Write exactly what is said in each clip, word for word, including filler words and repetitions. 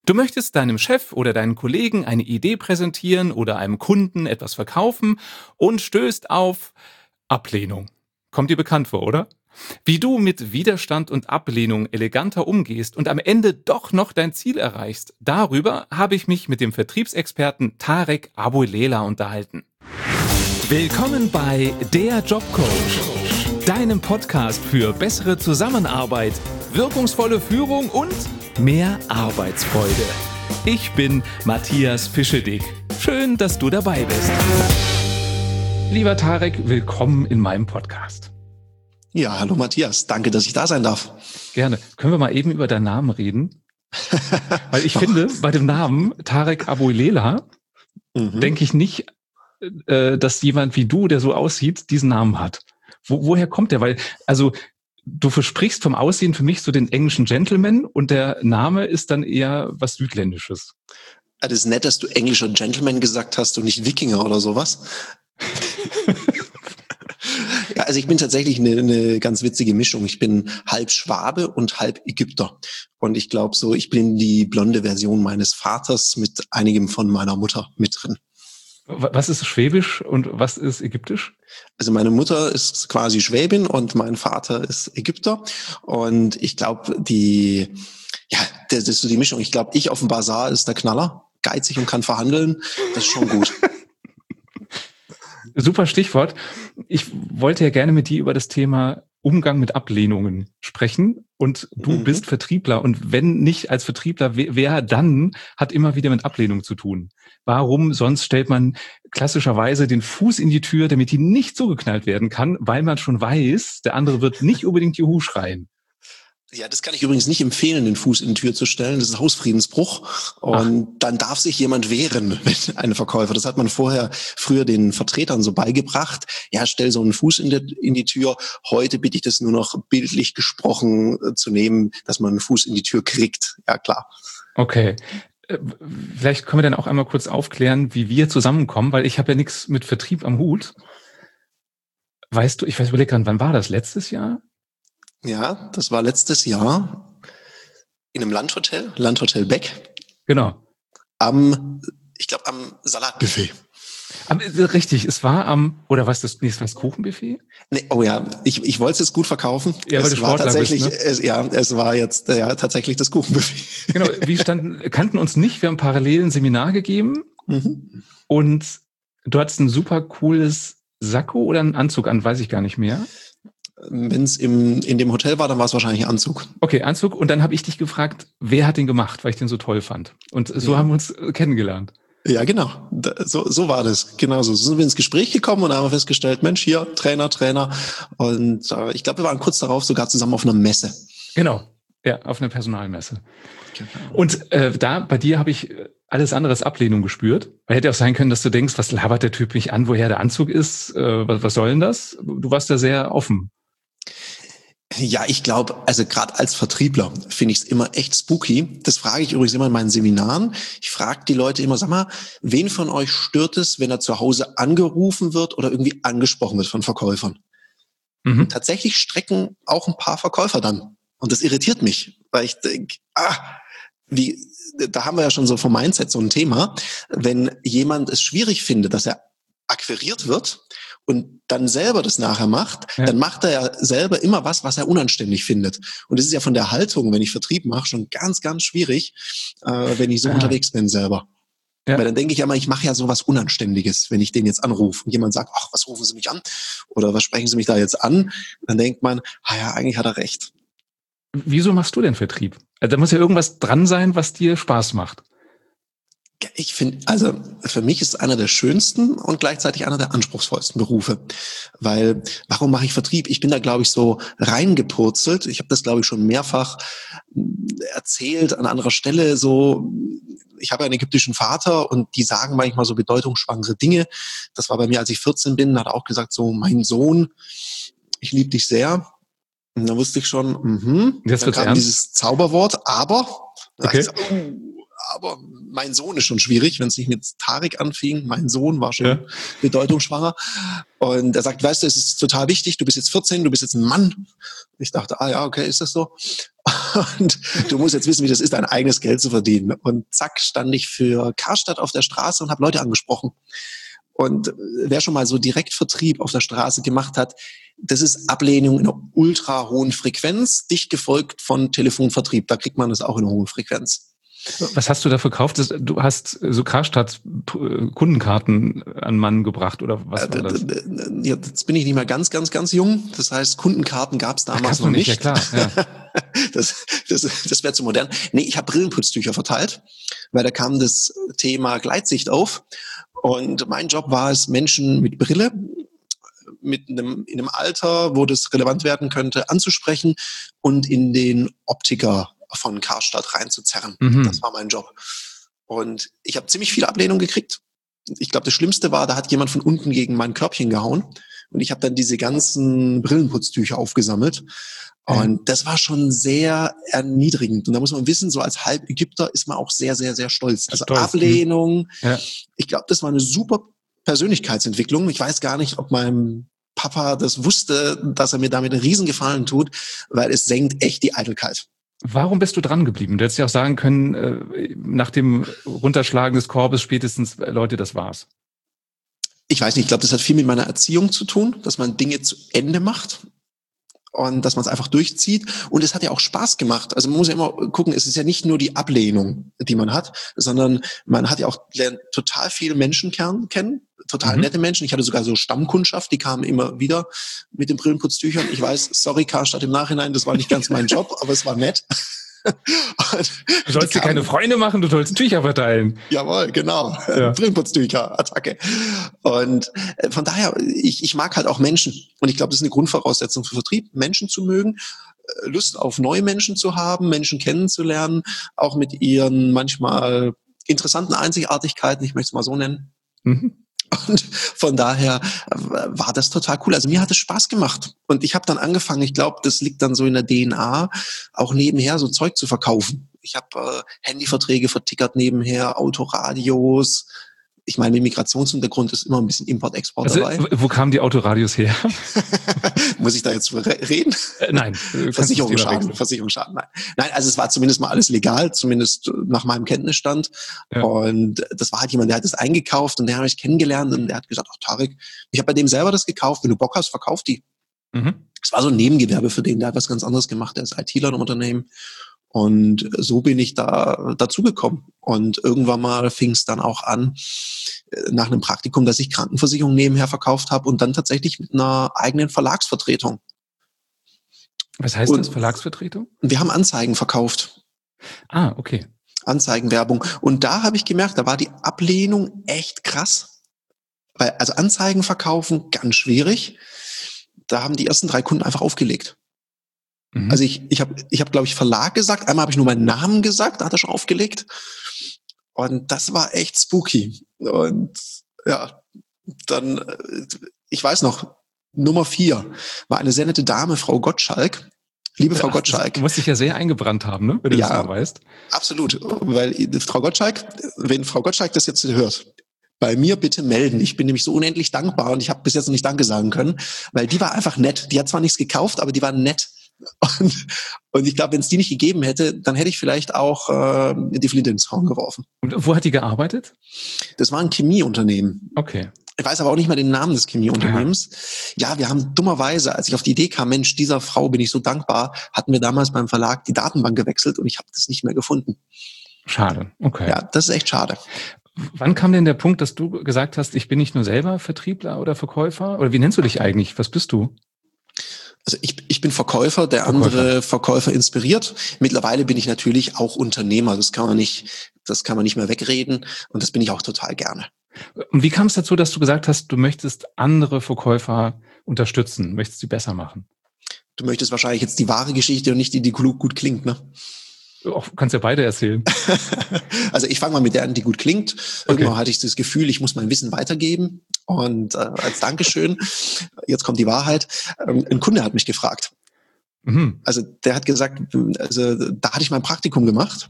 Du möchtest deinem Chef oder deinen Kollegen eine Idee präsentieren oder einem Kunden etwas verkaufen und stößt auf Ablehnung. Kommt dir bekannt vor, oder? Wie du mit Widerstand und Ablehnung eleganter umgehst und am Ende doch noch dein Ziel erreichst, darüber habe ich mich mit dem Vertriebsexperten Tarek Aboulela unterhalten. Willkommen bei Der Jobcoach, deinem Podcast für bessere Zusammenarbeit, wirkungsvolle Führung und mehr Arbeitsfreude. Ich bin Matthias Fischedick. Schön, dass du dabei bist. Lieber Tarek, willkommen in meinem Podcast. Ja, hallo Matthias. Danke, dass ich da sein darf. Gerne. Können wir mal eben über deinen Namen reden? Weil ich finde, bei dem Namen Tarek Aboulela mhm. denke ich nicht, äh, dass jemand wie du, der so aussieht, diesen Namen hat. Wo, woher kommt der? Weil, also du versprichst vom Aussehen für mich so den englischen Gentleman und der Name ist dann eher was Südländisches. Das ist nett, dass du englischer Gentleman gesagt hast und nicht Wikinger oder sowas. Ja, also ich bin tatsächlich eine, eine ganz witzige Mischung. Ich bin halb Schwabe und halb Ägypter. Und ich glaube so, ich bin die blonde Version meines Vaters mit einigem von meiner Mutter mit drin. Was ist Schwäbisch und was ist Ägyptisch? Also meine Mutter ist quasi Schwäbin und mein Vater ist Ägypter. Und ich glaube, die, ja, das ist so die Mischung. Ich glaube, ich auf dem Bazar ist der Knaller, geizig und kann verhandeln. Das ist schon gut. Super Stichwort. Ich wollte ja gerne mit dir über das Thema Umgang mit Ablehnungen sprechen. Und du mhm. bist Vertriebler. Und wenn nicht als Vertriebler, wer dann hat immer wieder mit Ablehnung zu tun? Warum sonst stellt man klassischerweise den Fuß in die Tür, damit die nicht zugeknallt werden kann, weil man schon weiß, der andere wird nicht unbedingt Juhu schreien. Ja, das kann ich übrigens nicht empfehlen, den Fuß in die Tür zu stellen. Das ist Hausfriedensbruch. Und Ach. dann darf sich jemand wehren, wenn ein Verkäufer. Das hat man vorher früher den Vertretern so beigebracht. Ja, stell so einen Fuß in, der, in die Tür. Heute bitte ich das nur noch bildlich gesprochen äh, zu nehmen, dass man einen Fuß in die Tür kriegt. Ja, klar. Okay. Vielleicht können wir dann auch einmal kurz aufklären, wie wir zusammenkommen, weil ich habe ja nichts mit Vertrieb am Hut. Weißt du, ich weiß, überlege gerade, wann war das? Letztes Jahr? Ja, das war letztes Jahr in einem Landhotel, Landhotel Beck. Genau. Am, ich glaube, am Salatbuffet. Am, richtig, es war am, oder was das, nee, es war das Kuchenbuffet? Nee, oh ja, ich, ich wollte es jetzt gut verkaufen. Ja, weil es du war Sportler tatsächlich, bist, ne? es, ja, es war jetzt ja tatsächlich das Kuchenbuffet. Genau, wir standen, kannten uns nicht, wir haben parallel ein Seminar gegeben mhm. und du hattest ein super cooles Sakko oder einen Anzug an, weiß ich gar nicht mehr. Wenn es im in dem Hotel war, dann war es wahrscheinlich Anzug. Okay, Anzug. Und dann habe ich dich gefragt, wer hat den gemacht, weil ich den so toll fand. Und so ja. haben wir uns kennengelernt. Ja, genau. So, so war das. Genau so. So sind wir ins Gespräch gekommen und haben festgestellt, Mensch, hier, Trainer, Trainer. Und äh, ich glaube, wir waren kurz darauf sogar zusammen auf einer Messe. Genau. Ja, auf einer Personalmesse. Genau. Und äh, da, bei dir habe ich alles andere als Ablehnung gespürt. Weil hätte auch sein können, dass du denkst, was labert der Typ mich an, woher der Anzug ist, äh, was, was soll denn das? Du warst da sehr offen. Ja, ich glaube, also gerade als Vertriebler finde ich es immer echt spooky. Das frage ich übrigens immer in meinen Seminaren. Ich frage die Leute immer, sag mal, wen von euch stört es, wenn er zu Hause angerufen wird oder irgendwie angesprochen wird von Verkäufern? Mhm. Und tatsächlich strecken auch ein paar Verkäufer dann. Und das irritiert mich, weil ich denke, ah, wie, da haben wir ja schon so vom Mindset so ein Thema. Wenn jemand es schwierig findet, dass er akquiriert wird und dann selber das nachher macht, ja. dann macht er ja selber immer was, was er unanständig findet. Und das ist ja von der Haltung, wenn ich Vertrieb mache, schon ganz, ganz schwierig, äh, wenn ich so Aha. unterwegs bin selber. Ja. Weil dann denke ich ja mal, ich mache ja sowas Unanständiges, wenn ich den jetzt anrufe und jemand sagt, ach, was rufen Sie mich an? Oder was sprechen Sie mich da jetzt an? Dann denkt man, ah ja, eigentlich hat er recht. Wieso machst du denn Vertrieb? Also da muss ja irgendwas dran sein, was dir Spaß macht. Ich finde, also für mich ist es einer der schönsten und gleichzeitig einer der anspruchsvollsten Berufe. Weil, warum mache ich Vertrieb? Ich bin da, glaube ich, so reingepurzelt. Ich habe das, glaube ich, schon mehrfach erzählt an anderer Stelle. So, ich habe einen ägyptischen Vater und die sagen manchmal so bedeutungsschwangere Dinge. Das war bei mir, als ich vierzehn bin, hat er auch gesagt, so, mein Sohn, ich liebe dich sehr. Und da wusste ich schon, mhm. Jetzt dann kam ernst? dieses Zauberwort, aber. Okay. Ich, oh, aber mein Sohn ist schon schwierig, wenn es nicht mit Tarek anfing. Mein Sohn war schon ja. bedeutungsschwanger. Und er sagt, weißt du, es ist total wichtig, du bist jetzt vierzehn, du bist jetzt ein Mann. Ich dachte, ah ja, okay, ist das so? Und du musst jetzt wissen, wie das ist, dein eigenes Geld zu verdienen. Und zack, stand ich für Karstadt auf der Straße und habe Leute angesprochen. Und wer schon mal so Direktvertrieb auf der Straße gemacht hat, das ist Ablehnung in einer ultra hohen Frequenz, dicht gefolgt von Telefonvertrieb. Da kriegt man das auch in einer hohen Frequenz. Was hast du da verkauft? Du hast so Karstadt-Kundenkarten an Mann gebracht, oder was war das? Jetzt bin ich nicht mehr ganz, ganz, ganz jung. Das heißt, Kundenkarten gab es damals noch nicht. Ja, klar. Ja. Das, das, das wäre zu modern. Nee, ich habe Brillenputztücher verteilt, weil da kam das Thema Gleitsicht auf. Und mein Job war es, Menschen mit Brille, mit einem, in einem Alter, wo das relevant werden könnte, anzusprechen und in den Optiker von Karstadt reinzuzerren. Mhm. Das war mein Job. Und ich habe ziemlich viel Ablehnung gekriegt. Ich glaube, das Schlimmste war, da hat jemand von unten gegen mein Körbchen gehauen. Und ich habe dann diese ganzen Brillenputztücher aufgesammelt. Und das war schon sehr erniedrigend. Und da muss man wissen, so als Halb-Ägypter ist man auch sehr, sehr, sehr stolz. Also stolz. Ablehnung. Ja. Ich glaube, das war eine super Persönlichkeitsentwicklung. Ich weiß gar nicht, ob mein Papa das wusste, dass er mir damit einen Riesengefallen tut, weil es senkt echt die Eitelkeit. Warum bist du dran geblieben? Du hättest ja auch sagen können, äh, nach dem Runterschlagen des Korbes spätestens, äh, Leute, das war's. Ich weiß nicht, ich glaube, das hat viel mit meiner Erziehung zu tun, dass man Dinge zu Ende macht und dass man es einfach durchzieht. Und es hat ja auch Spaß gemacht. Also man muss ja immer gucken, es ist ja nicht nur die Ablehnung, die man hat, sondern man hat ja auch lernt total viele Menschen kennen, total mhm. nette Menschen. Ich hatte sogar so Stammkundschaft, die kamen immer wieder mit den Brillenputztüchern. Ich weiß, sorry Karstadt im Nachhinein, das war nicht ganz mein Job, aber es war nett. Du sollst dir keine Freunde machen, du sollst Tücher verteilen. Jawohl, genau. Ja. Brillenputztücher, Attacke. Und von daher, ich, ich mag halt auch Menschen. Und ich glaube, das ist eine Grundvoraussetzung für Vertrieb, Menschen zu mögen, Lust auf neue Menschen zu haben, Menschen kennenzulernen, auch mit ihren manchmal interessanten Einzigartigkeiten, ich möchte es mal so nennen. Mhm. Und von daher war das total cool. Also mir hat es Spaß gemacht. Und ich habe dann angefangen, ich glaube, das liegt dann so in der D N A, auch nebenher so Zeug zu verkaufen. Ich habe äh, Handyverträge vertickert nebenher, Autoradios. Ich meine, mit Migrationshintergrund ist immer ein bisschen Import-Export also, dabei. Wo kamen die Autoradios her? Muss ich da jetzt reden? Äh, nein. Versicherungsschaden. Versicherungsschaden, nein. Nein, also es war zumindest mal alles legal, zumindest nach meinem Kenntnisstand. Ja. Und das war halt jemand, der hat das eingekauft und den habe ich kennengelernt und der hat gesagt, ach Tarek, ich habe bei dem selber das gekauft, wenn du Bock hast, verkauf die. Mhm. Es war so ein Nebengewerbe für den, der hat was ganz anderes gemacht, der ist ITler im Unternehmen. Und so bin ich da dazugekommen. Und irgendwann mal fing es dann auch an, nach einem Praktikum, dass ich Krankenversicherung nebenher verkauft habe und dann tatsächlich mit einer eigenen Verlagsvertretung. Was heißt und das, Verlagsvertretung? Wir haben Anzeigen verkauft. Ah, okay. Anzeigenwerbung. Und da habe ich gemerkt, da war die Ablehnung echt krass. Weil, also Anzeigen verkaufen, ganz schwierig. Da haben die ersten drei Kunden einfach aufgelegt. Also ich, ich habe, ich hab, glaube ich, Verlag gesagt. Einmal habe ich nur meinen Namen gesagt, da hat er schon aufgelegt. Und das war echt spooky. Und ja, dann, ich weiß noch, Nummer vier war eine sehr nette Dame, Frau Gottschalk. Liebe Frau Ach, Gottschalk. Du musst dich ja sehr eingebrannt haben, ne? Wenn du ja, das mal weißt. Absolut. Weil Frau Gottschalk, wenn Frau Gottschalk das jetzt hört, bei mir bitte melden. Ich bin nämlich so unendlich dankbar und ich habe bis jetzt noch nicht Danke sagen können, weil die war einfach nett. Die hat zwar nichts gekauft, aber die war nett. Und, und ich glaube, wenn es die nicht gegeben hätte, dann hätte ich vielleicht auch äh, die Flinte ins Horn geworfen. Und wo hat die gearbeitet? Das war ein Chemieunternehmen. Okay. Ich weiß aber auch nicht mal den Namen des Chemieunternehmens. Ja. ja, wir haben dummerweise, als ich auf die Idee kam, Mensch, dieser Frau bin ich so dankbar, hatten wir damals beim Verlag die Datenbank gewechselt und ich habe das nicht mehr gefunden. Schade, okay. Ja, das ist echt schade. Wann kam denn der Punkt, dass du gesagt hast, ich bin nicht nur selber Vertriebler oder Verkäufer? Oder wie nennst du dich eigentlich? Was bist du? Also ich, ich bin Verkäufer, der Verkäufer. andere Verkäufer inspiriert. Mittlerweile bin ich natürlich auch Unternehmer. Das kann man nicht, das kann man nicht mehr wegreden. Und das bin ich auch total gerne. Und wie kam es dazu, dass du gesagt hast, du möchtest andere Verkäufer unterstützen, möchtest sie besser machen? Du möchtest wahrscheinlich jetzt die wahre Geschichte und nicht die, die gut klingt, ne? Auch, kannst ja beide erzählen. Also ich fange mal mit der an, die gut klingt. Irgendwann okay. hatte ich das Gefühl, ich muss mein Wissen weitergeben. Und äh, als Dankeschön, jetzt kommt die Wahrheit, ähm, ein Kunde hat mich gefragt. Mhm. Also der hat gesagt, also da hatte ich mein Praktikum gemacht.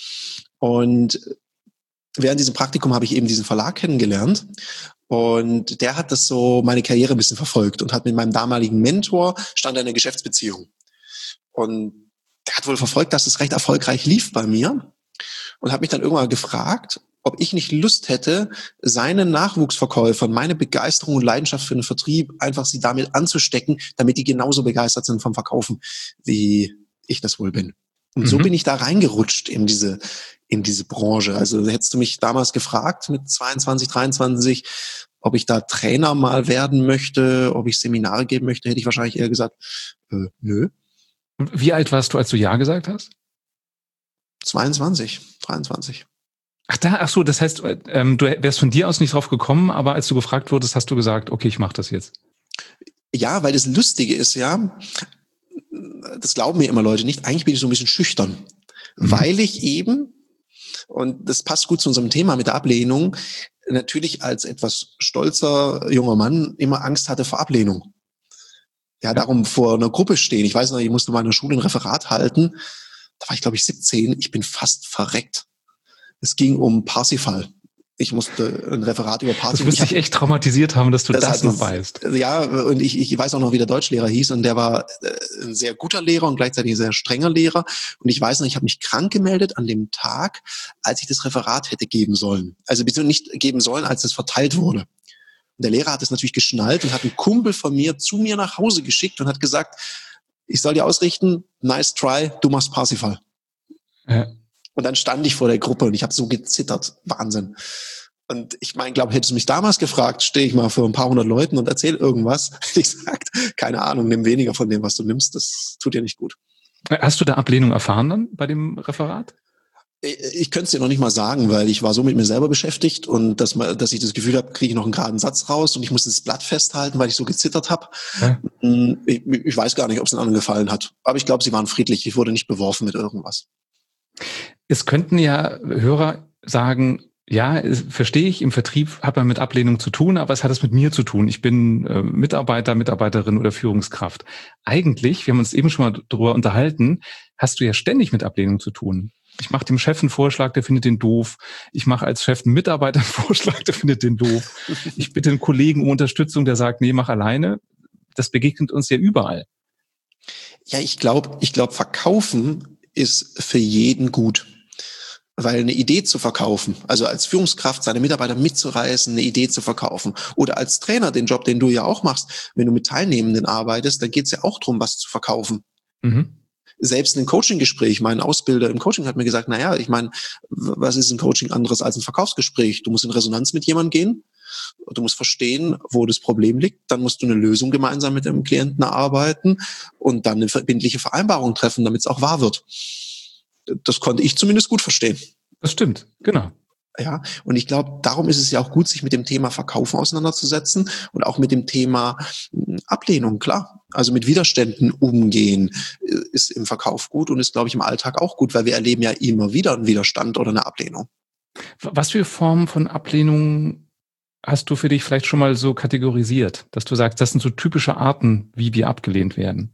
Und während diesem Praktikum habe ich eben diesen Verlag kennengelernt. Und der hat das so, meine Karriere ein bisschen verfolgt und hat mit meinem damaligen Mentor, stand in einer Geschäftsbeziehung. Und der hat wohl verfolgt, dass es recht erfolgreich lief bei mir und hat mich dann irgendwann gefragt, ob ich nicht Lust hätte, seinen Nachwuchsverkäufern meine Begeisterung und Leidenschaft für den Vertrieb einfach sie damit anzustecken, damit die genauso begeistert sind vom Verkaufen, wie ich das wohl bin. Und mhm. so bin ich da reingerutscht in diese, in diese Branche. Also hättest du mich damals gefragt mit zweiundzwanzig, dreiundzwanzig, ob ich da Trainer mal werden möchte, ob ich Seminare geben möchte, hätte ich wahrscheinlich eher gesagt, äh, nö. Wie alt warst du, als du Ja gesagt hast? zweiundzwanzig, dreiundzwanzig. Ach da, ach so, das heißt, ähm, du wärst von dir aus nicht drauf gekommen, aber als du gefragt wurdest, hast du gesagt, okay, ich mache das jetzt. Ja, weil das Lustige ist ja, das glauben mir immer Leute nicht, eigentlich bin ich so ein bisschen schüchtern, mhm. weil ich eben, und das passt gut zu unserem Thema mit der Ablehnung, natürlich als etwas stolzer junger Mann immer Angst hatte vor Ablehnung. Ja, darum vor einer Gruppe stehen. Ich weiß noch, ich musste mal in der Schule ein Referat halten, da war ich glaube ich siebzehn, ich bin fast verreckt. Es ging um Parsifal. Ich musste ein Referat über Parsifal. Das müsste dich echt traumatisiert haben, dass du das, das noch weißt. Ja, und ich, ich weiß auch noch, wie der Deutschlehrer hieß. Und der war ein sehr guter Lehrer und gleichzeitig ein sehr strenger Lehrer. Und ich weiß noch, ich habe mich krank gemeldet an dem Tag, als ich das Referat hätte geben sollen. Also beziehungsweise nicht geben sollen, als es verteilt wurde. Und der Lehrer hat es natürlich geschnallt und hat einen Kumpel von mir zu mir nach Hause geschickt und hat gesagt, ich soll dir ausrichten, nice try, du machst Parsifal. Ja. Und dann stand ich vor der Gruppe und ich habe so gezittert. Wahnsinn. Und ich meine, glaube, hättest du mich damals gefragt, stehe ich mal vor ein paar hundert Leuten und erzähle irgendwas. Hätte ich gesagt, keine Ahnung, nimm weniger von dem, was du nimmst. Das tut dir nicht gut. Hast du da Ablehnung erfahren dann bei dem Referat? Ich, ich könnte es dir noch nicht mal sagen, weil ich war so mit mir selber beschäftigt und dass, dass ich das Gefühl habe, kriege ich noch einen geraden Satz raus und ich musste das Blatt festhalten, weil ich so gezittert habe. Ja. Ich, ich weiß gar nicht, ob es den anderen gefallen hat. Aber ich glaube, sie waren friedlich. Ich wurde nicht beworfen mit irgendwas. Es könnten ja Hörer sagen, ja, verstehe ich, im Vertrieb hat man mit Ablehnung zu tun, aber es hat es mit mir zu tun. Ich bin äh, Mitarbeiter, Mitarbeiterin oder Führungskraft. Eigentlich, wir haben uns eben schon mal darüber unterhalten, hast du ja ständig mit Ablehnung zu tun. Ich mache dem Chef einen Vorschlag, der findet den doof. Ich mache als Chef einen Mitarbeiter einen Vorschlag, der findet den doof. Ich bitte einen Kollegen um Unterstützung, der sagt, nee, mach alleine. Das begegnet uns ja überall. Ja, ich glaube, ich glaube, verkaufen ist für jeden gut. Weil eine Idee zu verkaufen, also als Führungskraft seine Mitarbeiter mitzureißen, eine Idee zu verkaufen oder als Trainer, den Job, den du ja auch machst, wenn du mit Teilnehmenden arbeitest, dann geht es ja auch darum, was zu verkaufen. Mhm. Selbst ein Coaching-Gespräch, mein Ausbilder im Coaching hat mir gesagt, naja, ich meine, was ist ein Coaching anderes als ein Verkaufsgespräch? Du musst in Resonanz mit jemandem gehen, du musst verstehen, wo das Problem liegt, dann musst du eine Lösung gemeinsam mit dem Klienten erarbeiten und dann eine verbindliche Vereinbarung treffen, damit es auch wahr wird. Das konnte ich zumindest gut verstehen. Das stimmt, genau. Ja, und ich glaube, darum ist es ja auch gut, sich mit dem Thema Verkaufen auseinanderzusetzen und auch mit dem Thema Ablehnung, klar. Also mit Widerständen umgehen ist im Verkauf gut und ist, glaube ich, im Alltag auch gut, weil wir erleben ja immer wieder einen Widerstand oder eine Ablehnung. Was für Formen von Ablehnung hast du für dich vielleicht schon mal so kategorisiert, dass du sagst, das sind so typische Arten, wie wir abgelehnt werden?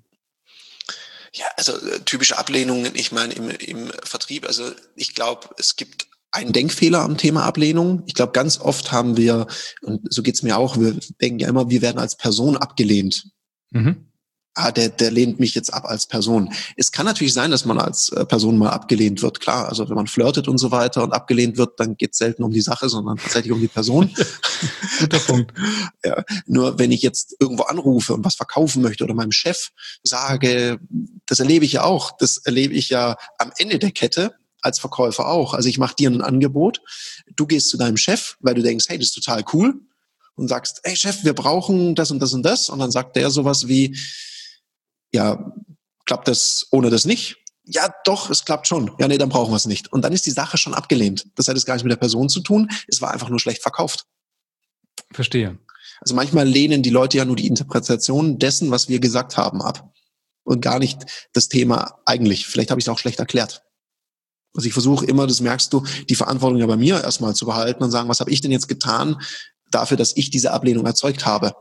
Ja, also typische Ablehnungen, ich meine im, im Vertrieb, also ich glaube, es gibt einen Denkfehler am Thema Ablehnung. Ich glaube, ganz oft haben wir, und so geht's mir auch, wir denken ja immer, wir werden als Person abgelehnt. Mhm. Ah, der, der lehnt mich jetzt ab als Person. Es kann natürlich sein, dass man als Person mal abgelehnt wird, klar. Also wenn man flirtet und so weiter und abgelehnt wird, dann geht's selten um die Sache, sondern tatsächlich um die Person. Guter Punkt. Ja, nur wenn ich jetzt irgendwo anrufe und was verkaufen möchte oder meinem Chef sage, das erlebe ich ja auch, das erlebe ich ja am Ende der Kette als Verkäufer auch. Also ich mache dir ein Angebot, du gehst zu deinem Chef, weil du denkst, hey, das ist total cool und sagst, hey Chef, wir brauchen das und das und das und dann sagt der sowas wie, ja, klappt das ohne das nicht? Ja, doch, es klappt schon. Ja, nee, dann brauchen wir es nicht. Und dann ist die Sache schon abgelehnt. Das hat jetzt gar nichts mit der Person zu tun. Es war einfach nur schlecht verkauft. Verstehe. Also manchmal lehnen die Leute ja nur die Interpretation dessen, was wir gesagt haben, ab. Und gar nicht das Thema eigentlich. Vielleicht habe ich es auch schlecht erklärt. Also ich versuche immer, das merkst du, die Verantwortung ja bei mir erstmal zu behalten und sagen, was habe ich denn jetzt getan dafür, dass ich diese Ablehnung erzeugt habe?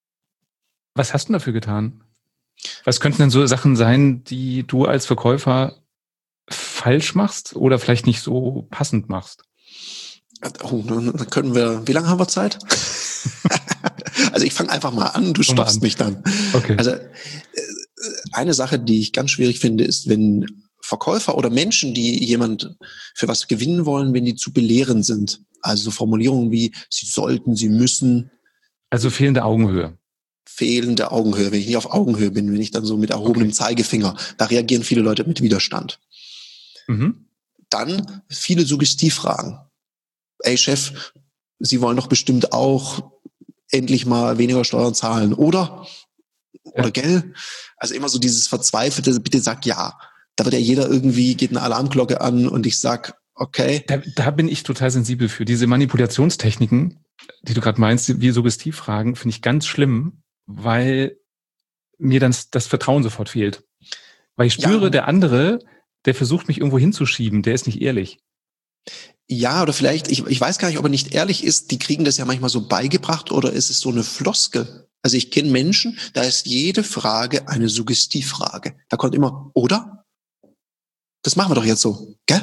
Was hast du dafür getan? Was könnten denn so Sachen sein, die du als Verkäufer falsch machst oder vielleicht nicht so passend machst? Oh, dann können wir, wie lange haben wir Zeit? Also ich fange einfach mal an, du stoppst mich dann. Okay. Also eine Sache, die ich ganz schwierig finde, ist, wenn Verkäufer oder Menschen, die jemand für was gewinnen wollen, wenn die zu belehrend sind. Also so Formulierungen wie, sie sollten, sie müssen. Also fehlende Augenhöhe. Fehlende Augenhöhe. Wenn ich nicht auf Augenhöhe bin, wenn ich dann so mit erhobenem okay. Zeigefinger, da reagieren viele Leute mit Widerstand. Mhm. Dann viele Suggestivfragen. Ey Chef, Sie wollen doch bestimmt auch endlich mal weniger Steuern zahlen, oder? Oder ja. Gell? Also immer so dieses verzweifelte, bitte sag ja. Da wird ja jeder irgendwie, geht eine Alarmglocke an und ich sag, okay. Da, da bin ich total sensibel für. Diese Manipulationstechniken, die du gerade meinst, wie Suggestivfragen, finde ich ganz schlimm, weil mir dann das Vertrauen sofort fehlt. Weil ich spüre, ja. der andere, der versucht mich irgendwo hinzuschieben, der ist nicht ehrlich. Ja, oder vielleicht, ich, ich weiß gar nicht, ob er nicht ehrlich ist, die kriegen das ja manchmal so beigebracht oder ist es so eine Floskel? Also ich kenne Menschen, da ist jede Frage eine Suggestivfrage. Da kommt immer, oder? Das machen wir doch jetzt so, gell?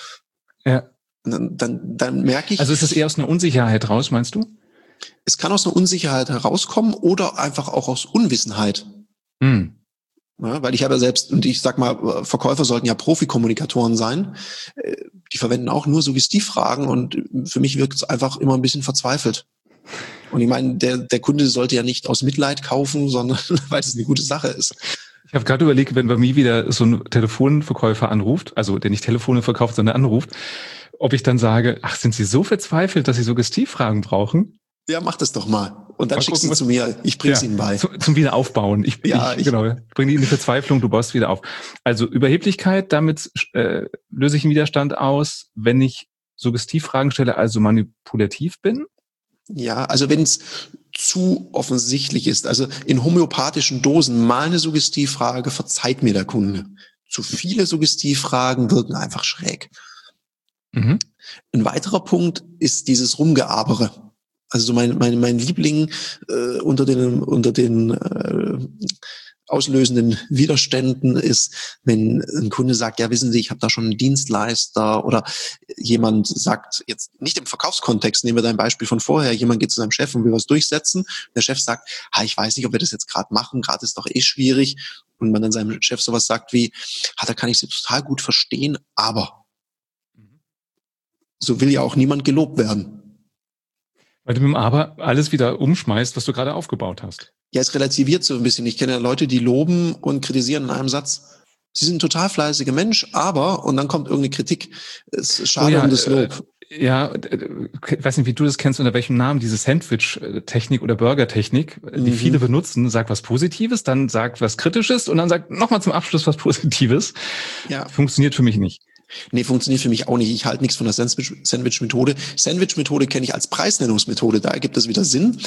Ja. Dann, dann, dann merke ich... Also ist es eher aus einer Unsicherheit raus, meinst du? Es kann aus einer Unsicherheit herauskommen oder einfach auch aus Unwissenheit. Hm. Ja, weil ich habe ja selbst, und ich sag mal, Verkäufer sollten ja Profikommunikatoren sein, die verwenden auch nur Suggestivfragen und für mich wirkt es einfach immer ein bisschen verzweifelt. Und ich meine, der, der Kunde sollte ja nicht aus Mitleid kaufen, sondern weil es eine gute Sache ist. Ich habe gerade überlegt, wenn bei mir wieder so ein Telefonverkäufer anruft, also der nicht Telefone verkauft, sondern anruft, ob ich dann sage, ach, sind Sie so verzweifelt, dass Sie Suggestivfragen brauchen? Ja, mach das doch mal. Und dann mal schickst du zu mir, ich bring's ja, Ihnen bei. Zum, zum Wiederaufbauen. Ich, ja, ich, ich genau, bringe die in die Verzweiflung, du baust wieder auf. Also Überheblichkeit, damit äh, löse ich einen Widerstand aus, wenn ich Suggestivfragen stelle, also manipulativ bin. Ja, also wenn es zu offensichtlich ist, also in homöopathischen Dosen mal eine Suggestivfrage, verzeiht mir der Kunde. Zu viele Suggestivfragen wirken einfach schräg. Mhm. Ein weiterer Punkt ist dieses Rumgeabere. Also so mein mein mein Liebling äh, unter den unter den äh, auslösenden Widerständen ist, wenn ein Kunde sagt, ja, wissen Sie, ich habe da schon einen Dienstleister, oder jemand sagt, jetzt nicht im Verkaufskontext, nehmen wir dein Beispiel von vorher, jemand geht zu seinem Chef und will was durchsetzen, der Chef sagt, ha, ich weiß nicht, ob wir das jetzt gerade machen, gerade ist doch eh schwierig, und man dann seinem Chef sowas sagt wie, ha, da kann ich Sie total gut verstehen, aber so will ja auch niemand gelobt werden. Weil du mit dem Aber alles wieder umschmeißt, was du gerade aufgebaut hast. Ja, es relativiert so ein bisschen. Ich kenne ja Leute, die loben und kritisieren in einem Satz. Sie sind ein total fleißiger Mensch, aber, und dann kommt irgendeine Kritik. Es ist schade oh ja, um das Lob. Äh, ja, ich weiß nicht, wie du das kennst, unter welchem Namen, diese Sandwich-Technik oder Burger-Technik, die mhm. viele benutzen. Sagt was Positives, dann sagt was Kritisches und dann sagt nochmal zum Abschluss was Positives. Ja. Funktioniert für mich nicht. Nee, funktioniert für mich auch nicht. Ich halte nichts von der Sandwich-Methode. Sandwich-Methode kenne ich als Preisnennungsmethode. Da ergibt es wieder Sinn,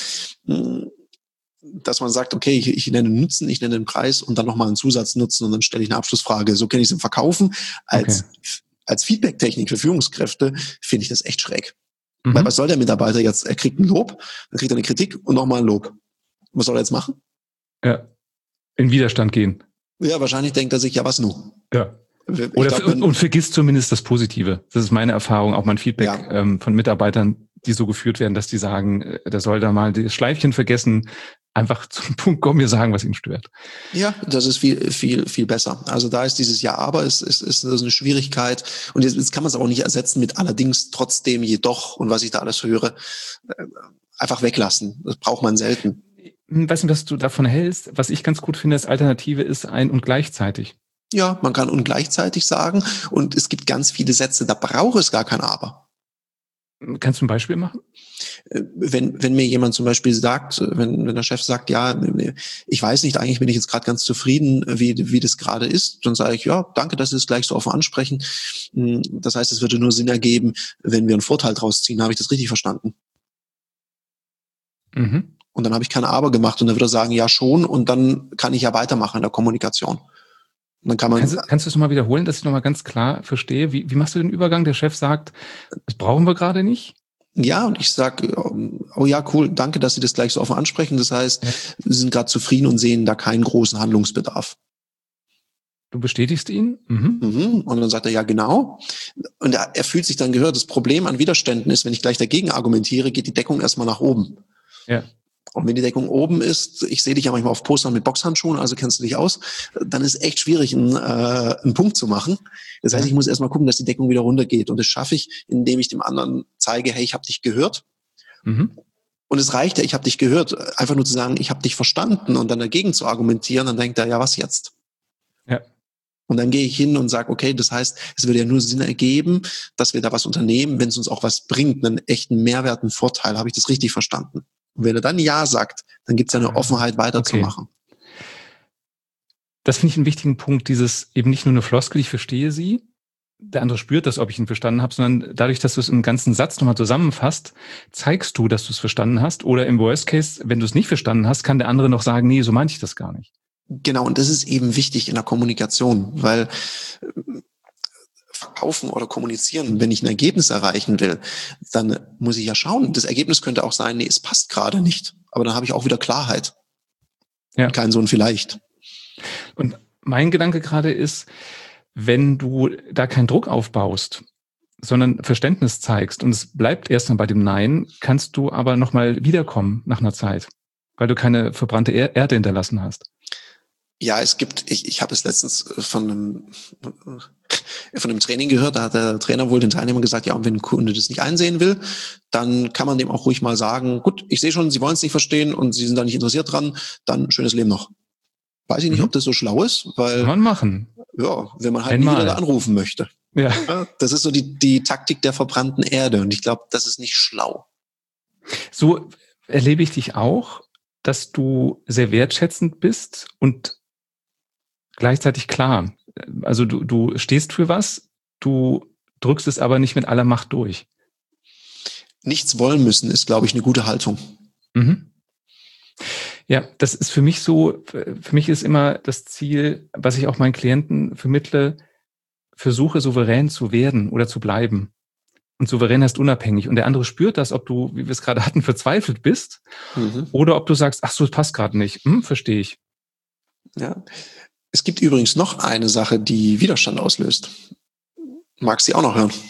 dass man sagt, okay, ich, ich nenne einen Nutzen, ich nenne den Preis und dann nochmal einen Zusatznutzen und dann stelle ich eine Abschlussfrage. So kenne ich es im Verkaufen. Als, okay. als Feedback-Technik für Führungskräfte finde ich das echt schräg. Mhm. Weil was soll der Mitarbeiter jetzt? Er kriegt ein Lob, dann kriegt er eine Kritik und nochmal ein Lob. Was soll er jetzt machen? Ja, in Widerstand gehen. Ja, wahrscheinlich denkt er sich, ja, was nun? Ja. Oder glaub, und, und vergisst zumindest das Positive. Das ist meine Erfahrung, auch mein Feedback ja. ähm, von Mitarbeitern, die so geführt werden, dass die sagen, äh, der soll da mal das Schleifchen vergessen, einfach zum Punkt kommen, mir sagen, was ihn stört. Ja, das ist viel, viel, viel besser. Also da ist dieses Ja, aber ist, ist, ist eine Schwierigkeit. Und jetzt, jetzt kann man es auch nicht ersetzen mit allerdings, trotzdem, jedoch und was ich da alles höre. Äh, einfach weglassen. Das braucht man selten. Ich weiß nicht, was du davon hältst. Was ich ganz gut finde, als Alternative ist ein und gleichzeitig. Ja, man kann und gleichzeitig sagen, und es gibt ganz viele Sätze, da braucht es gar kein Aber. Kannst du ein Beispiel machen? Wenn wenn mir jemand zum Beispiel sagt, wenn wenn der Chef sagt, ja, ich weiß nicht, eigentlich bin ich jetzt gerade ganz zufrieden, wie wie das gerade ist, dann sage ich, ja, danke, dass Sie es gleich so offen ansprechen. Das heißt, es würde nur Sinn ergeben, wenn wir einen Vorteil draus ziehen. Habe ich das richtig verstanden? Mhm. Und dann habe ich kein Aber gemacht und dann würde er sagen, ja schon, und dann kann ich ja weitermachen in der Kommunikation. Dann kann man kannst, du, kannst du es nochmal wiederholen, dass ich nochmal ganz klar verstehe? Wie, wie machst du den Übergang? Der Chef sagt, das brauchen wir gerade nicht? Ja, und ich sage, oh ja, cool, danke, dass Sie das gleich so offen ansprechen. Das heißt, ja. Sie sind gerade zufrieden und sehen da keinen großen Handlungsbedarf. Du bestätigst ihn? Mhm. Mhm. Und dann sagt er, ja, genau. Und er, er fühlt sich dann gehört. Das Problem an Widerständen ist, wenn ich gleich dagegen argumentiere, geht die Deckung erstmal nach oben. Ja. Und wenn die Deckung oben ist, ich sehe dich ja manchmal auf Postern mit Boxhandschuhen, also kennst du dich aus, dann ist echt schwierig, einen, äh, einen Punkt zu machen. Das heißt, Ja. ich muss erstmal gucken, dass die Deckung wieder runtergeht. Und das schaffe ich, indem ich dem anderen zeige, hey, ich habe dich gehört. Mhm. Und es reicht ja, ich habe dich gehört, einfach nur zu sagen, ich habe dich verstanden und dann dagegen zu argumentieren, dann denkt er, ja, was jetzt? Ja. Und dann gehe ich hin und sage, okay, das heißt, es würde ja nur Sinn ergeben, dass wir da was unternehmen, wenn es uns auch was bringt, einen echten Mehrwert, einen Vorteil. Habe ich das richtig verstanden? Und wenn er dann Ja sagt, dann gibt es ja eine Offenheit, weiterzumachen. Okay. Das finde ich einen wichtigen Punkt, dieses eben nicht nur eine Floskel, ich verstehe sie, der andere spürt das, ob ich ihn verstanden habe, sondern dadurch, dass du es im ganzen Satz nochmal zusammenfasst, zeigst du, dass du es verstanden hast. Oder im Worst Case, wenn du es nicht verstanden hast, kann der andere noch sagen, nee, so meinte ich das gar nicht. Genau, und das ist eben wichtig in der Kommunikation, weil äh, verkaufen oder kommunizieren, wenn ich ein Ergebnis erreichen will, dann muss ich ja schauen. Das Ergebnis könnte auch sein, nee, es passt gerade nicht. Aber dann habe ich auch wieder Klarheit. Ja. Kein so ein Vielleicht. Und mein Gedanke gerade ist, wenn du da keinen Druck aufbaust, sondern Verständnis zeigst und es bleibt erstmal bei dem Nein, kannst du aber nochmal wiederkommen nach einer Zeit, weil du keine verbrannte er- Erde hinterlassen hast. Ja, es gibt, ich, ich habe es letztens von einem, von einem Training gehört, da hat der Trainer wohl den Teilnehmern gesagt, ja, und wenn ein Kunde das nicht einsehen will, dann kann man dem auch ruhig mal sagen, gut, ich sehe schon, Sie wollen es nicht verstehen und Sie sind da nicht interessiert dran, dann schönes Leben noch. Weiß ich nicht, Mhm. ob das so schlau ist, weil, Kann man machen. ja, wenn man halt Einmal. nie wieder da anrufen möchte. Ja. Ja, das ist so die, die Taktik der verbrannten Erde und ich glaube, das ist nicht schlau. So erlebe ich dich auch, dass du sehr wertschätzend bist und gleichzeitig klar. Also du, du stehst für was, du drückst es aber nicht mit aller Macht durch. Nichts wollen müssen ist, glaube ich, eine gute Haltung. Mhm. Ja, das ist für mich so, für mich ist immer das Ziel, was ich auch meinen Klienten vermittle, versuche souverän zu werden oder zu bleiben. Und souverän heißt unabhängig. Und der andere spürt das, ob du, wie wir es gerade hatten, verzweifelt bist Mhm. oder ob du sagst, ach so, es passt gerade nicht. Hm, verstehe ich. Ja. Es gibt übrigens noch eine Sache, die Widerstand auslöst. Magst du sie auch noch hören?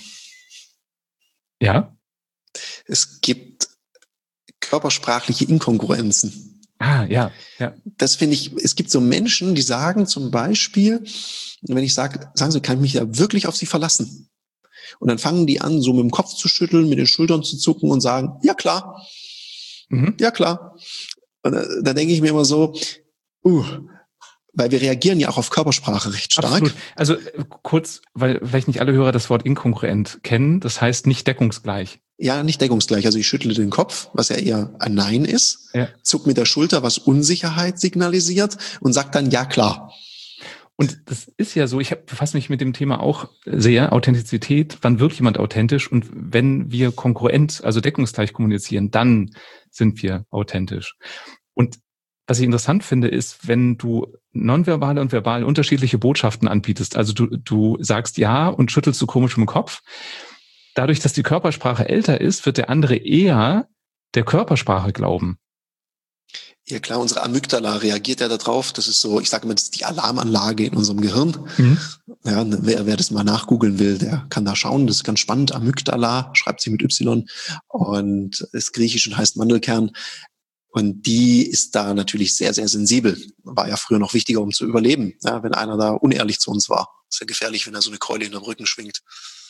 Ja. Es gibt körpersprachliche Inkongruenzen. Ah, ja, ja. Das finde ich, es gibt so Menschen, die sagen zum Beispiel, wenn ich sage, sagen Sie, kann ich mich da wirklich auf Sie verlassen? Und dann fangen die an, so mit dem Kopf zu schütteln, mit den Schultern zu zucken und sagen, ja klar, Mhm. ja klar. Und da, da denke ich mir immer so, uh, weil wir reagieren ja auch auf Körpersprache recht stark. Absolut. Also äh, kurz, weil vielleicht nicht alle Hörer das Wort inkongruent kennen, das heißt nicht deckungsgleich. Ja, nicht deckungsgleich. Also ich schüttle den Kopf, was ja eher ein Nein ist, Ja. zuck mit der Schulter, was Unsicherheit signalisiert und sagt dann, ja klar. Und das ist ja so, ich befasse mich mit dem Thema auch sehr, Authentizität, wann wird jemand authentisch? Und wenn wir kongruent, also deckungsgleich kommunizieren, dann sind wir authentisch. Und was ich interessant finde, ist, wenn du nonverbale und verbal unterschiedliche Botschaften anbietest, also du, du sagst ja und schüttelst so komisch im Kopf, dadurch, dass die Körpersprache älter ist, wird der andere eher der Körpersprache glauben. Ja klar, unsere Amygdala reagiert ja darauf. Das ist so, ich sage immer, das ist die Alarmanlage in unserem Gehirn. Mhm. Ja, wer, wer das mal nachgoogeln will, der kann da schauen. Das ist ganz spannend. Amygdala schreibt sie mit Y und ist griechisch und heißt Mandelkern. Und die ist da natürlich sehr, sehr sensibel. War ja früher noch wichtiger, um zu überleben. Ja, wenn einer da unehrlich zu uns war. Ist ja gefährlich, wenn er so eine Keule in den Rücken schwingt.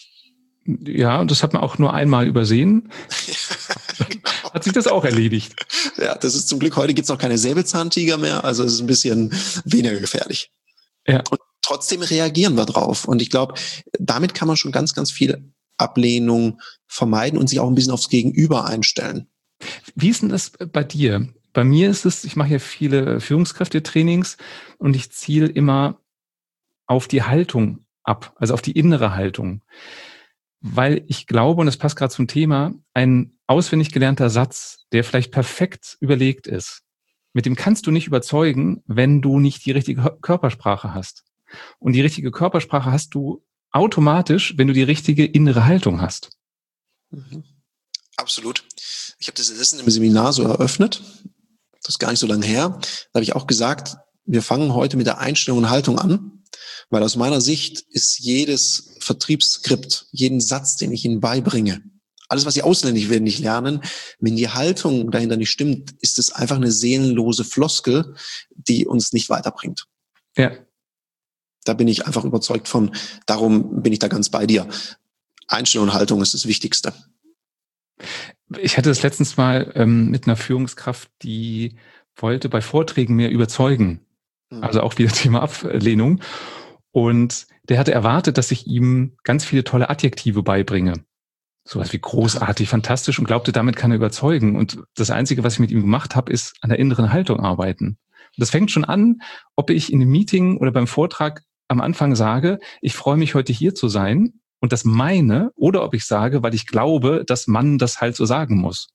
Ja, das hat man auch nur einmal übersehen. Genau. Hat sich das auch erledigt. Ja, das ist zum Glück, heute gibt's auch keine Säbelzahntiger mehr, also es ist ein bisschen weniger gefährlich. Ja. Und trotzdem reagieren wir drauf. Und ich glaube, damit kann man schon ganz, ganz viel Ablehnung vermeiden und sich auch ein bisschen aufs Gegenüber einstellen. Wie ist denn das bei dir? Bei mir ist es, ich mache ja viele Führungskräftetrainings und ich ziele immer auf die Haltung ab, also auf die innere Haltung. Weil ich glaube, und das passt gerade zum Thema, ein auswendig gelernter Satz, der vielleicht perfekt überlegt ist, mit dem kannst du nicht überzeugen, wenn du nicht die richtige Körpersprache hast. Und die richtige Körpersprache hast du automatisch, wenn du die richtige innere Haltung hast. Mhm. Absolut. Ich habe das letztens im Seminar so eröffnet. Das ist gar nicht so lange her. Da habe ich auch gesagt, wir fangen heute mit der Einstellung und Haltung an. Weil aus meiner Sicht ist jedes Vertriebsskript, jeden Satz, den ich Ihnen beibringe, Alles, was sie auswendig werden, nicht lernen. Wenn die Haltung dahinter nicht stimmt, ist es einfach eine seelenlose Floskel, die uns nicht weiterbringt. Ja. Da bin ich einfach überzeugt von. Darum bin ich da ganz bei dir. Einstellung und Haltung ist das Wichtigste. Ich hatte das letztens mal ähm, mit einer Führungskraft, die wollte bei Vorträgen mehr überzeugen. Mhm. Also auch wieder Thema Ablehnung. Und der hatte erwartet, dass ich ihm ganz viele tolle Adjektive beibringe. Sowas wie großartig, fantastisch, und glaubte, damit kann er überzeugen. Und das Einzige, was ich mit ihm gemacht habe, ist an der inneren Haltung arbeiten. Und das fängt schon an, ob ich in einem Meeting oder beim Vortrag am Anfang sage, ich freue mich, heute hier zu sein und das meine, oder ob ich sage, weil ich glaube, dass man das halt so sagen muss.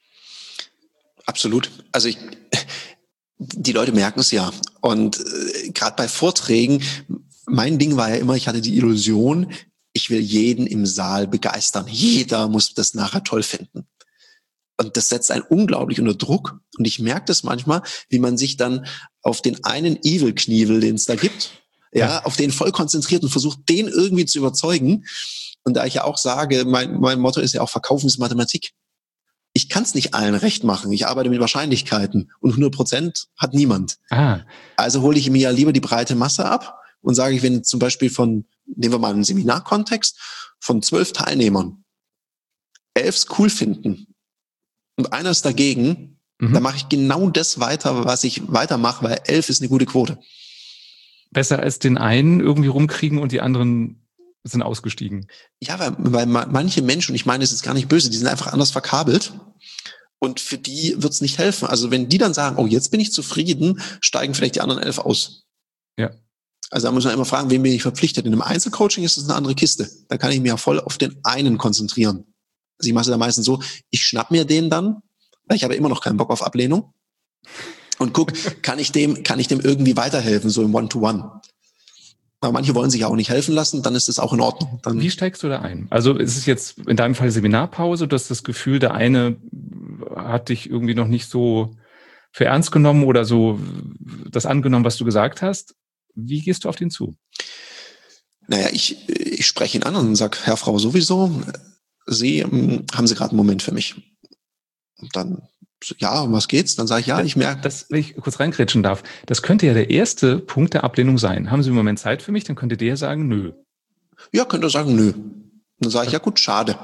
Absolut. Also ich, die Leute merken es ja. Und äh, gerade bei Vorträgen, mein Ding war ja immer, ich hatte die Illusion, ich will jeden im Saal begeistern. Jeder muss das nachher toll finden. Und das setzt einen unglaublich unter Druck. Und ich merke das manchmal, wie man sich dann auf den einen Evil-Knievel, den es da gibt, ja, ja, auf den voll konzentriert und versucht, den irgendwie zu überzeugen. Und da ich ja auch sage, mein, mein Motto ist ja auch, Verkaufen ist Mathematik. Ich kann es nicht allen recht machen. Ich arbeite mit Wahrscheinlichkeiten. Und hundert Prozent hat niemand. Ah. Also hole ich mir ja lieber die breite Masse ab und sage ich, wenn zum Beispiel von, nehmen wir mal einen Seminarkontext, von zwölf Teilnehmern elf cool finden und einer ist dagegen, mhm. dann mache ich genau das weiter, was ich weitermache, weil elf ist eine gute Quote. Besser als den einen irgendwie rumkriegen und die anderen sind ausgestiegen. Ja, weil, weil manche Menschen, ich meine, es ist gar nicht böse, die sind einfach anders verkabelt. Und für die wird's nicht helfen. Also wenn die dann sagen, oh, jetzt bin ich zufrieden, steigen vielleicht die anderen elf aus. Ja. Also da muss man immer fragen, wem bin ich verpflichtet. In einem Einzelcoaching ist das eine andere Kiste. Da kann ich mich ja voll auf den einen konzentrieren. Also ich mache es da meistens so, ich schnapp mir den dann, weil ich habe immer noch keinen Bock auf Ablehnung. Und guck, kann ich dem, kann ich dem irgendwie weiterhelfen, so im One-to-One. Aber manche wollen sich ja auch nicht helfen lassen, dann ist das auch in Ordnung. Dann Wie steigst du da ein? Also ist es jetzt in deinem Fall Seminarpause, du hast das Gefühl, der eine hat dich irgendwie noch nicht so für ernst genommen oder so das angenommen, was du gesagt hast. Wie gehst du auf den zu? Naja, ich, ich spreche ihn an und sage, Herr, Frau, sowieso, Sie, haben Sie gerade einen Moment für mich? Und dann, ja, um was geht's? Dann sage ich, ja, ich merke. Das, wenn ich kurz reingrätschen darf, das könnte ja der erste Punkt der Ablehnung sein. Haben Sie im Moment Zeit für mich? Dann könnte der sagen, nö. Ja, könnte er sagen, nö. Dann sage ich, ja gut, schade.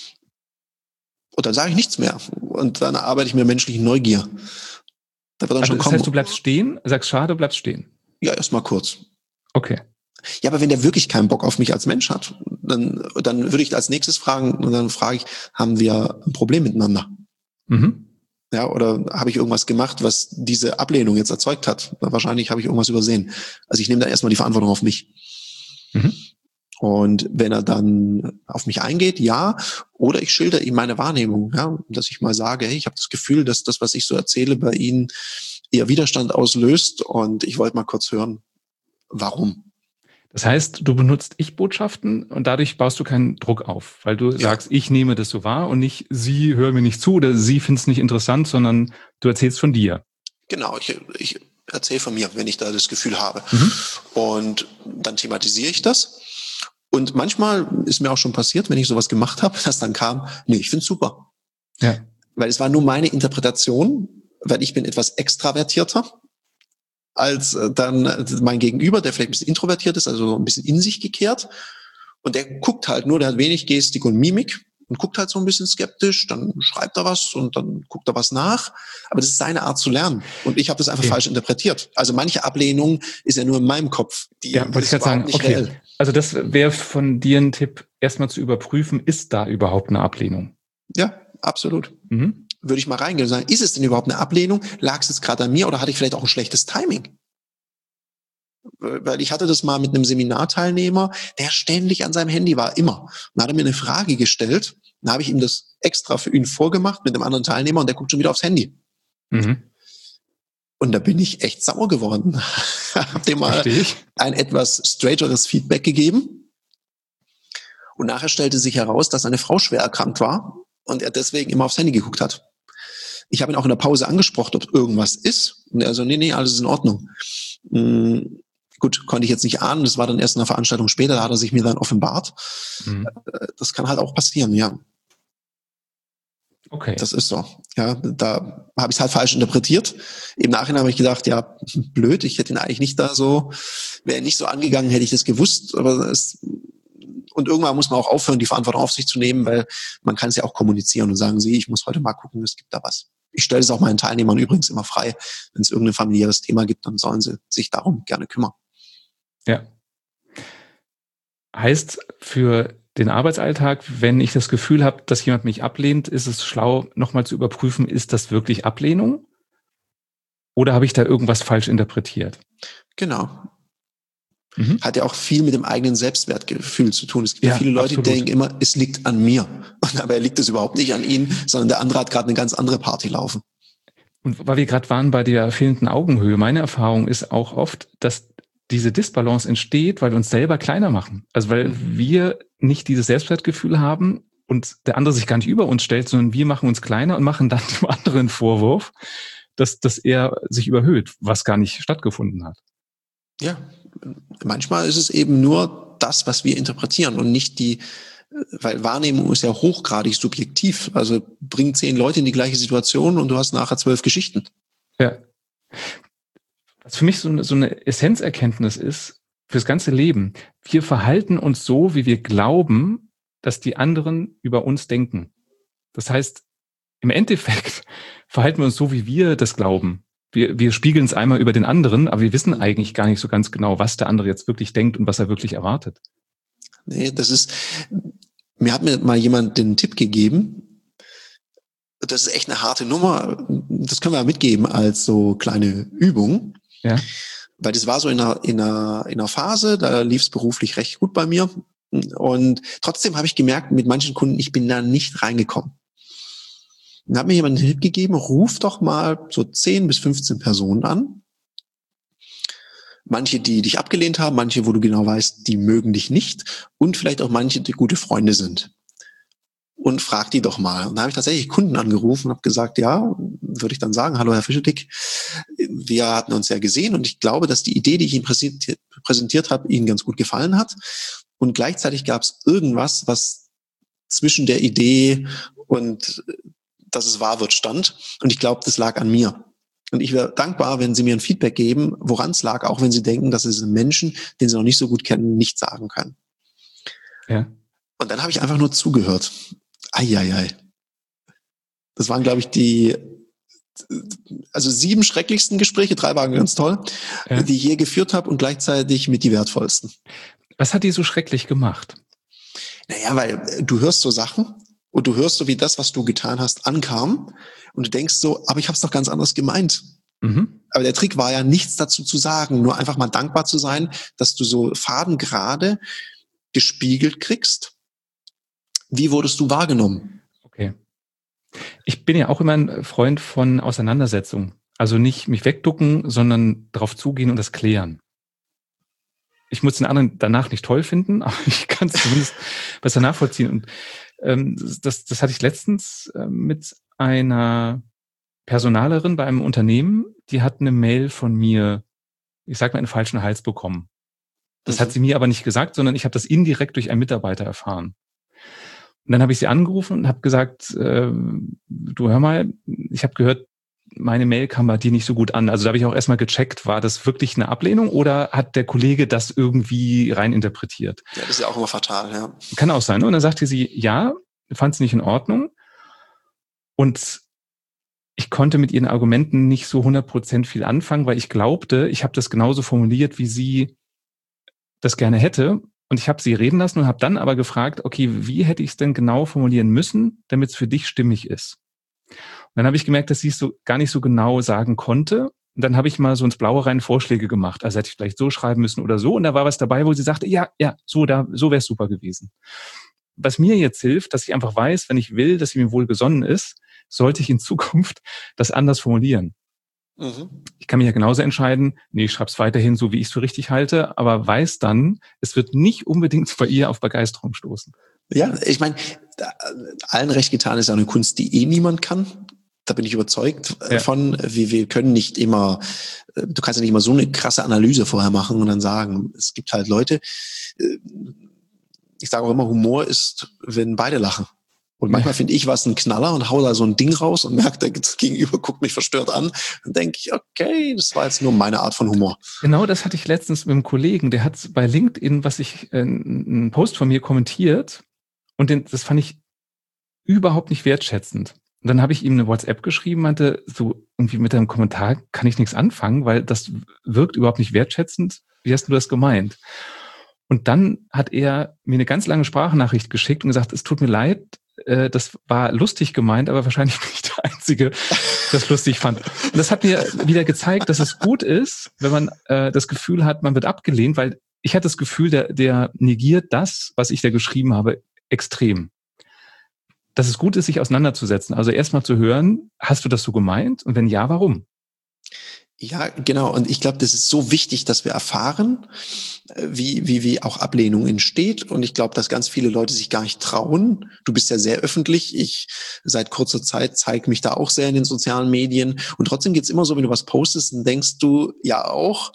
Und dann sage ich nichts mehr. Und dann arbeite ich mit menschlichen Neugier. Da wird dann also schon das kommen. heißt, du bleibst stehen, sagst schade, bleibst stehen. Ja, erstmal kurz. Okay. Ja, aber wenn der wirklich keinen Bock auf mich als Mensch hat, dann, dann würde ich als nächstes fragen, und dann frage ich, haben wir ein Problem miteinander? Mhm. Ja, oder habe ich irgendwas gemacht, was diese Ablehnung jetzt erzeugt hat? Wahrscheinlich habe ich irgendwas übersehen. Also ich nehme da erstmal die Verantwortung auf mich. Mhm. Und wenn er dann auf mich eingeht, ja, oder ich schilder ihm meine Wahrnehmung, ja, dass ich mal sage, hey, ich habe das Gefühl, dass das, was ich so erzähle, bei Ihnen eher Widerstand auslöst und ich wollte mal kurz hören, warum. Das heißt, du benutzt Ich-Botschaften und dadurch baust du keinen Druck auf, weil du ja. sagst, ich nehme das so wahr und nicht, sie hören mir nicht zu oder sie finden es nicht interessant, sondern du erzählst von dir. Genau, ich, ich erzähle von mir, wenn ich da das Gefühl habe. Mhm. Und dann thematisiere ich das. Und manchmal ist mir auch schon passiert, wenn ich sowas gemacht habe, dass dann kam, nee, ich finde es super. Ja. Weil es war nur meine Interpretation, weil ich bin etwas extravertierter als dann mein Gegenüber, der vielleicht ein bisschen introvertiert ist, also ein bisschen in sich gekehrt. Und der guckt halt nur, der hat wenig Gestik und Mimik und guckt halt so ein bisschen skeptisch, dann schreibt er was und dann guckt er was nach. Aber das ist seine Art zu lernen. Und ich habe das einfach okay. falsch interpretiert. Also manche Ablehnung ist ja nur in meinem Kopf. Die ja, wollte ich gerade sagen, okay. Reell. Also das wäre von dir ein Tipp, erstmal zu überprüfen, ist da überhaupt eine Ablehnung? Ja, absolut. Mhm. Würde ich mal reingehen und sagen, ist es denn überhaupt eine Ablehnung? Lag es jetzt gerade an mir oder hatte ich vielleicht auch ein schlechtes Timing? Weil ich hatte das mal mit einem Seminarteilnehmer, der ständig an seinem Handy war, immer. Und dann hat er mir eine Frage gestellt, dann habe ich ihm das extra für ihn vorgemacht mit einem anderen Teilnehmer und der guckt schon wieder aufs Handy. Mhm. Und da bin ich echt sauer geworden. Hab dem mal ein etwas straighteres Feedback gegeben. Und nachher stellte sich heraus, dass seine Frau schwer erkrankt war und er deswegen immer aufs Handy geguckt hat. Ich habe ihn auch in der Pause angesprochen, ob irgendwas ist. Und er so, nee, nee, alles ist in Ordnung. Hm, gut, konnte ich jetzt nicht ahnen. Das war dann erst in einer Veranstaltung später, da hat er sich mir dann offenbart. Mhm. Das kann halt auch passieren, ja. Okay. Das ist so. Ja, da habe ich es halt falsch interpretiert. Im Nachhinein habe ich gedacht, ja, blöd, ich hätte ihn eigentlich nicht da so, wäre nicht so angegangen, hätte ich das gewusst. Aber es, und irgendwann muss man auch aufhören, die Verantwortung auf sich zu nehmen, weil man kann es ja auch kommunizieren und sagen, sie, ich muss heute mal gucken, es gibt da was. Ich stelle es auch meinen Teilnehmern übrigens immer frei. Wenn es irgendein familiäres Thema gibt, dann sollen sie sich darum gerne kümmern. Ja. Heißt für den Arbeitsalltag, wenn ich das Gefühl habe, dass jemand mich ablehnt, ist es schlau, nochmal zu überprüfen, ist das wirklich Ablehnung? Oder habe ich da irgendwas falsch interpretiert? Genau. Mhm. Hat ja auch viel mit dem eigenen Selbstwertgefühl zu tun. Es gibt ja, ja viele Leute, absolut. Die denken immer, es liegt an mir. Und dabei liegt es überhaupt nicht an ihnen, sondern der andere hat gerade eine ganz andere Party laufen. Und weil wir gerade waren bei der fehlenden Augenhöhe, meine Erfahrung ist auch oft, dass diese Disbalance entsteht, weil wir uns selber kleiner machen. Also weil mhm. wir nicht dieses Selbstwertgefühl haben und der andere sich gar nicht über uns stellt, sondern wir machen uns kleiner und machen dann dem anderen einen Vorwurf, dass, dass er sich überhöht, was gar nicht stattgefunden hat. Ja, manchmal ist es eben nur das, was wir interpretieren und nicht die, weil Wahrnehmung ist ja hochgradig subjektiv. Also bring zehn Leute in die gleiche Situation und du hast nachher zwölf Geschichten. Ja. Was für mich so eine, so eine Essenzerkenntnis ist, fürs ganze Leben. Wir verhalten uns so, wie wir glauben, dass die anderen über uns denken. Das heißt, im Endeffekt verhalten wir uns so, wie wir das glauben. Wir, wir spiegeln es einmal über den anderen, aber wir wissen eigentlich gar nicht so ganz genau, was der andere jetzt wirklich denkt und was er wirklich erwartet. Nee, das ist, mir hat mir mal jemand den Tipp gegeben, das ist echt eine harte Nummer, das können wir ja mitgeben als so kleine Übung. Ja. Weil das war so in einer, in einer, in einer Phase, da lief es beruflich recht gut bei mir. Und trotzdem habe ich gemerkt, mit manchen Kunden, ich bin da nicht reingekommen. Dann hat mir jemand einen Tipp gegeben, ruf doch mal so zehn bis fünfzehn Personen an. Manche, die dich abgelehnt haben, manche, wo du genau weißt, die mögen dich nicht. Und vielleicht auch manche, die gute Freunde sind. Und frag die doch mal. Und da habe ich tatsächlich Kunden angerufen und habe gesagt, ja, würde ich dann sagen, hallo Herr Fischerdick, wir hatten uns ja gesehen und ich glaube, dass die Idee, die ich Ihnen präsentiert, präsentiert habe, Ihnen ganz gut gefallen hat. Und gleichzeitig gab es irgendwas, was zwischen der Idee und dass es wahr wird stand. Und ich glaube, das lag an mir. Und ich wäre dankbar, wenn Sie mir ein Feedback geben, woran es lag, auch wenn Sie denken, dass es einen Menschen, den Sie noch nicht so gut kennen, nicht sagen können. Ja. Und dann habe ich einfach nur zugehört. Eieiei. Das waren, glaube ich, die also sieben schrecklichsten Gespräche, drei waren ganz toll, ja. die ich je geführt habe und gleichzeitig mit die wertvollsten. Was hat die so schrecklich gemacht? Naja, weil du hörst so Sachen und du hörst so, wie das, was du getan hast, ankam und du denkst so, aber ich habe es doch ganz anders gemeint. Mhm. Aber der Trick war ja, nichts dazu zu sagen, nur einfach mal dankbar zu sein, dass du so fadengerade gespiegelt kriegst. Wie wurdest du wahrgenommen? Okay. Ich bin ja auch immer ein Freund von Auseinandersetzung. Also nicht mich wegducken, sondern drauf zugehen und das klären. Ich muss den anderen danach nicht toll finden, aber ich kann es zumindest besser nachvollziehen. Und ähm, das, das hatte ich letztens äh, mit einer Personalerin bei einem Unternehmen, die hat eine Mail von mir, ich sag mal, in den falschen Hals bekommen. Das mhm. hat sie mir aber nicht gesagt, sondern ich habe das indirekt durch einen Mitarbeiter erfahren. Und dann habe ich sie angerufen und habe gesagt, äh, du hör mal, ich habe gehört, meine Mail kam bei dir nicht so gut an. Also da habe ich auch erstmal gecheckt, war das wirklich eine Ablehnung oder hat der Kollege das irgendwie reininterpretiert? Ja, das ist ja auch immer fatal, ja. Kann auch sein. Ne? Und dann sagte sie, ja, fand es nicht in Ordnung. Und ich konnte mit ihren Argumenten nicht so hundert Prozent viel anfangen, weil ich glaubte, ich habe das genauso formuliert, wie sie das gerne hätte. Und ich habe sie reden lassen und habe dann aber gefragt, okay, wie hätte ich es denn genau formulieren müssen, damit es für dich stimmig ist? Und dann habe ich gemerkt, dass sie es so gar nicht so genau sagen konnte. Und dann habe ich mal so ins Blaue rein Vorschläge gemacht. Also hätte ich vielleicht so schreiben müssen oder so. Und da war was dabei, wo sie sagte, ja, ja, so da, so wäre es super gewesen. Was mir jetzt hilft, dass ich einfach weiß, wenn ich will, dass sie mir wohl gesonnen ist, sollte ich in Zukunft das anders formulieren. Mhm. Ich kann mich ja genauso entscheiden, nee, ich schreibe es weiterhin so, wie ich es für richtig halte, aber weiß dann, es wird nicht unbedingt bei ihr auf Begeisterung stoßen. Ja, ich meine, allen recht getan ist ja eine Kunst, die eh niemand kann. Da bin ich überzeugt ja. von. Wir, wir können nicht immer, du kannst ja nicht immer so eine krasse Analyse vorher machen und dann sagen, es gibt halt Leute, ich sage auch immer, Humor ist, wenn beide lachen. Und manchmal ja. finde ich was ein Knaller und hau da so ein Ding raus und merke, der Gegenüber guckt mich verstört an. Dann denke ich, okay, das war jetzt nur meine Art von Humor. Genau das hatte ich letztens mit einem Kollegen, der hat bei LinkedIn, was ich, äh, einen Post von mir kommentiert und den, das fand ich überhaupt nicht wertschätzend. Und dann habe ich ihm eine WhatsApp geschrieben, meinte, so irgendwie mit deinem Kommentar kann ich nichts anfangen, weil das wirkt überhaupt nicht wertschätzend. Wie hast du das gemeint? Und dann hat er mir eine ganz lange Sprachnachricht geschickt und gesagt, es tut mir leid, äh, das war lustig gemeint, aber wahrscheinlich nicht der Einzige, der das lustig fand. Und das hat mir wieder gezeigt, dass es gut ist, wenn man äh, das Gefühl hat, man wird abgelehnt, weil ich hatte das Gefühl, der, der negiert das, was ich da geschrieben habe, extrem. Dass es gut ist, sich auseinanderzusetzen. Also erstmal zu hören, hast du das so gemeint? Und wenn ja, warum? Ja, genau. Und ich glaube, das ist so wichtig, dass wir erfahren, wie, wie, wie auch Ablehnung entsteht. Und ich glaube, dass ganz viele Leute sich gar nicht trauen. Du bist ja sehr öffentlich. Ich seit kurzer Zeit zeige mich da auch sehr in den sozialen Medien. Und trotzdem geht's immer so, wenn du was postest, dann denkst du ja auch,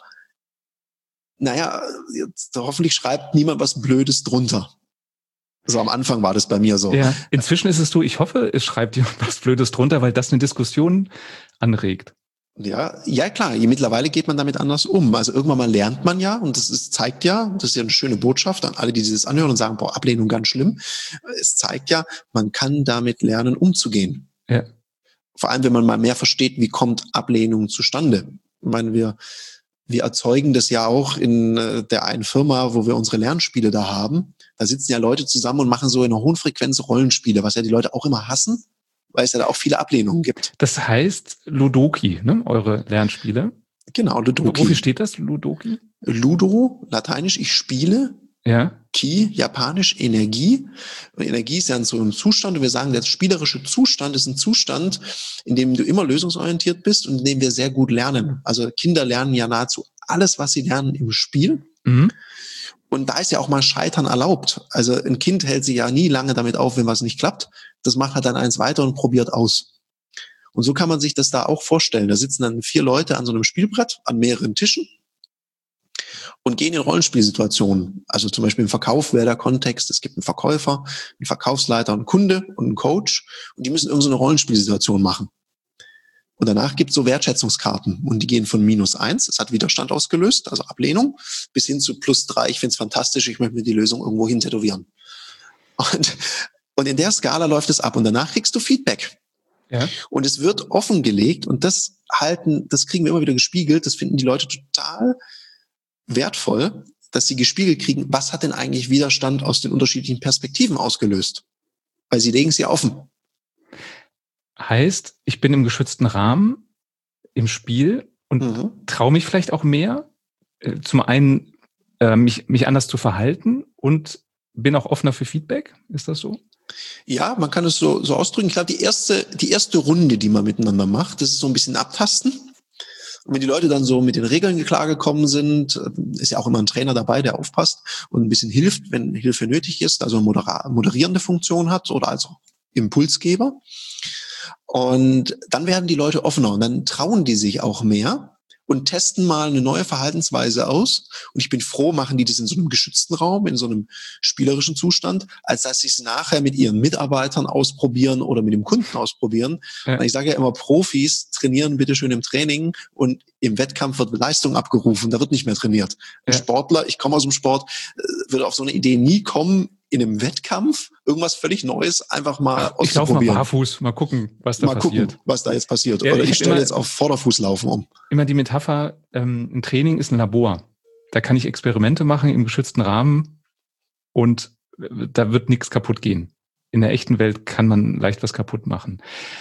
naja, jetzt, hoffentlich schreibt niemand was Blödes drunter. So am Anfang war das bei mir so. Ja, inzwischen ist es so, ich hoffe, es schreibt jemand was Blödes drunter, weil das eine Diskussion anregt. Ja, ja klar, mittlerweile geht man damit anders um. Also irgendwann mal lernt man ja, und das ist, zeigt ja, das ist ja eine schöne Botschaft an alle, die dieses anhören und sagen, boah, Ablehnung ganz schlimm. Es zeigt ja, man kann damit lernen, umzugehen. Ja. Vor allem, wenn man mal mehr versteht, wie kommt Ablehnung zustande. Ich meine, wir, wir erzeugen das ja auch in der einen Firma, wo wir unsere Lernspiele da haben. Da sitzen ja Leute zusammen und machen so in einer hohen Frequenz Rollenspiele, was ja die Leute auch immer hassen, weil es ja da auch viele Ablehnungen gibt. Das heißt Ludoki, ne? Eure Lernspiele? Genau, Ludoki. Wofür steht das, Ludoki? Ludo, lateinisch, ich spiele. Ja. Ki, japanisch, Energie. Und Energie ist ja so ein Zustand. Und wir sagen, der spielerische Zustand ist ein Zustand, in dem du immer lösungsorientiert bist und in dem wir sehr gut lernen. Also Kinder lernen ja nahezu alles, was sie lernen, im Spiel. Mhm. Und da ist ja auch mal Scheitern erlaubt. Also ein Kind hält sich ja nie lange damit auf, wenn was nicht klappt. Das macht halt dann eins weiter und probiert aus. Und so kann man sich das da auch vorstellen. Da sitzen dann vier Leute an so einem Spielbrett, an mehreren Tischen und gehen in Rollenspielsituationen. Also zum Beispiel im Verkauf wäre der Kontext, es gibt einen Verkäufer, einen Verkaufsleiter, einen Kunde und einen Coach und die müssen irgendeine so eine Rollenspielsituation machen. Und danach gibt es so Wertschätzungskarten und die gehen von minus eins, es hat Widerstand ausgelöst, also Ablehnung, bis hin zu plus drei, ich finde es fantastisch, ich möchte mir die Lösung irgendwo hin tätowieren. Und, und in der Skala läuft es ab und danach kriegst du Feedback. Ja. Und es wird offengelegt und das halten, das kriegen wir immer wieder gespiegelt, das finden die Leute total wertvoll, dass sie gespiegelt kriegen, was hat denn eigentlich Widerstand aus den unterschiedlichen Perspektiven ausgelöst? Weil sie legen es ja offen. Heißt, ich bin im geschützten Rahmen, im Spiel und mhm. traue mich vielleicht auch mehr, äh, zum einen äh, mich, mich anders zu verhalten und bin auch offener für Feedback. Ist das so? Ja, man kann es so, so ausdrücken. Ich glaube, die erste, die erste Runde, die man miteinander macht, das ist so ein bisschen abtasten. Und wenn die Leute dann so mit den Regeln klargekommen sind, ist ja auch immer ein Trainer dabei, der aufpasst und ein bisschen hilft, wenn Hilfe nötig ist, also eine modera- moderierende Funktion hat oder als Impulsgeber. Und dann werden die Leute offener und dann trauen die sich auch mehr und testen mal eine neue Verhaltensweise aus. Und ich bin froh, machen die das in so einem geschützten Raum, in so einem spielerischen Zustand, als dass sie es nachher mit ihren Mitarbeitern ausprobieren oder mit dem Kunden ausprobieren. Ja. Ich sage ja immer, Profis trainieren bitte schön im Training und im Wettkampf wird Leistung abgerufen, da wird nicht mehr trainiert. Ein ja. Sportler, ich komme aus dem Sport, würde auf so eine Idee nie kommen, in einem Wettkampf irgendwas völlig Neues einfach mal auszuprobieren. Ich laufe mal barfuß, mal gucken, was da mal passiert. Mal gucken, was da jetzt passiert. Ja, Oder ich, ich stelle jetzt auf Vorderfußlaufen um. Immer die Metapher, ähm, ein Training ist ein Labor. Da kann ich Experimente machen im geschützten Rahmen und da wird nichts kaputt gehen. In der echten Welt kann man leicht was kaputt machen.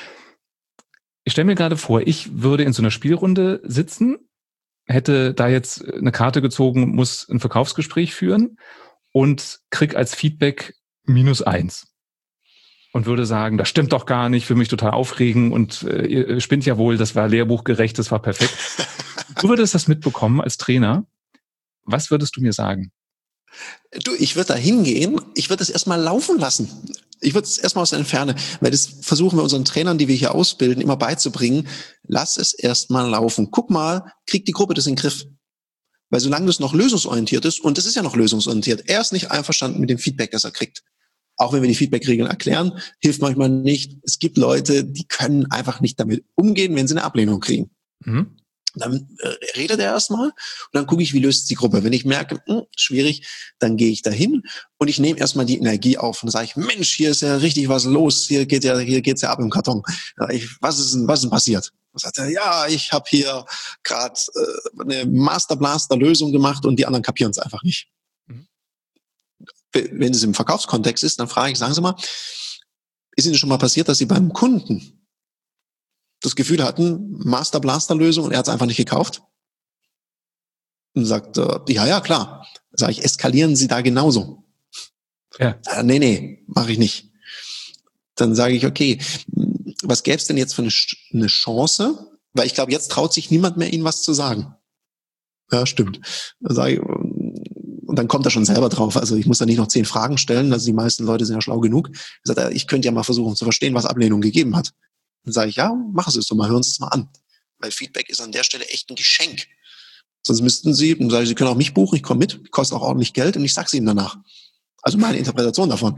Ich stelle mir gerade vor, ich würde in so einer Spielrunde sitzen, hätte da jetzt eine Karte gezogen, muss ein Verkaufsgespräch führen und krieg als Feedback minus eins. Und würde sagen, das stimmt doch gar nicht, für mich total aufregen und äh, ihr spinnt ja wohl, das war lehrbuchgerecht, das war perfekt. Du würdest das mitbekommen als Trainer. Was würdest du mir sagen? Du, ich würde da hingehen, ich würde es erstmal laufen lassen. Ich würde es erstmal aus der Entferne, weil das versuchen wir unseren Trainern, die wir hier ausbilden, immer beizubringen. Lass es erstmal laufen. Guck mal, kriegt die Gruppe das in den Griff? Weil solange das noch lösungsorientiert ist, und das ist ja noch lösungsorientiert, er ist nicht einverstanden mit dem Feedback, das er kriegt. auch wenn wir die Feedback-Regeln erklären, hilft manchmal nicht. Es gibt Leute, die können einfach nicht damit umgehen, wenn sie eine Ablehnung kriegen. Mhm. Dann äh, redet er erstmal und dann gucke ich, wie löst die Gruppe. Wenn ich merke, mh, schwierig, dann gehe ich dahin und ich nehme erstmal die Energie auf und sage ich, Mensch, hier ist ja richtig was los, hier geht ja, hier geht's ja ab im Karton. Ja, ich, was ist denn, was ist denn passiert? Dann sagt er, ja, ich habe hier gerade äh, eine Master Blaster Lösung gemacht und die anderen kapieren es einfach nicht. Mhm. Wenn es im Verkaufskontext ist, dann frage ich, sagen Sie mal, ist Ihnen schon mal passiert, dass Sie beim Kunden das Gefühl hatten, Master Blaster Lösung und er hat es einfach nicht gekauft? Und sagt, äh, ja, ja, klar. Sag ich, eskalieren Sie da genauso? Ja. Äh, nee, nee, mache ich nicht. Dann sage ich, okay, was gäbe es denn jetzt für eine, eine Chance? Weil ich glaube, jetzt traut sich niemand mehr, Ihnen was zu sagen. Ja, stimmt. Dann sage ich, und dann kommt er schon selber drauf. Also ich muss da nicht noch zehn Fragen stellen. Also die meisten Leute sind ja schlau genug. Dann sagt er, ich könnte ja mal versuchen zu verstehen, was Ablehnung gegeben hat. Dann sage ich, ja, machen Sie es doch mal, hören Sie es mal an. Weil Feedback ist an der Stelle echt ein Geschenk. Sonst müssten Sie, dann sage ich, Sie können auch mich buchen, ich komme mit, kostet auch ordentlich Geld und ich sage es Ihnen danach. Also meine Interpretation davon.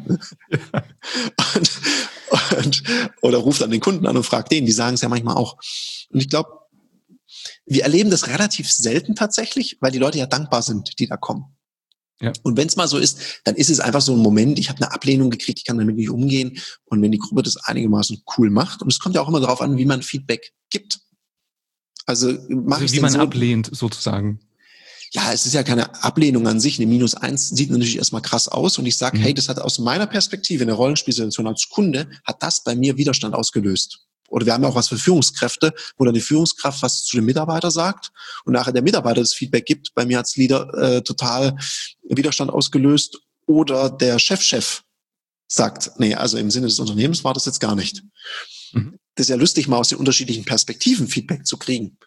und, und, oder ruft dann den Kunden an und fragt den, die sagen es ja manchmal auch. Und ich glaube, wir erleben das relativ selten tatsächlich, weil die Leute ja dankbar sind, die da kommen. Ja. Und wenn es mal so ist, dann ist es einfach so ein Moment, ich habe eine Ablehnung gekriegt, ich kann damit nicht umgehen. Und wenn die Gruppe das einigermaßen cool macht, und es kommt ja auch immer darauf an, wie man Feedback gibt. Also, mach also ich wie man so, ablehnt, sozusagen. Ja, es ist ja keine Ablehnung an sich. Eine Minus eins sieht natürlich erstmal krass aus. Und ich sage, mhm. hey, das hat aus meiner Perspektive in der Rollenspielsituation als Kunde, hat das bei mir Widerstand ausgelöst. Oder wir haben ja auch was für Führungskräfte, wo dann die Führungskraft was zu dem Mitarbeiter sagt und nachher der Mitarbeiter das Feedback gibt. Bei mir als Leader äh, total Widerstand ausgelöst. Oder der Chefchef sagt, nee, also im Sinne des Unternehmens war das jetzt gar nicht. Mhm. Das ist ja lustig, mal aus den unterschiedlichen Perspektiven Feedback zu kriegen.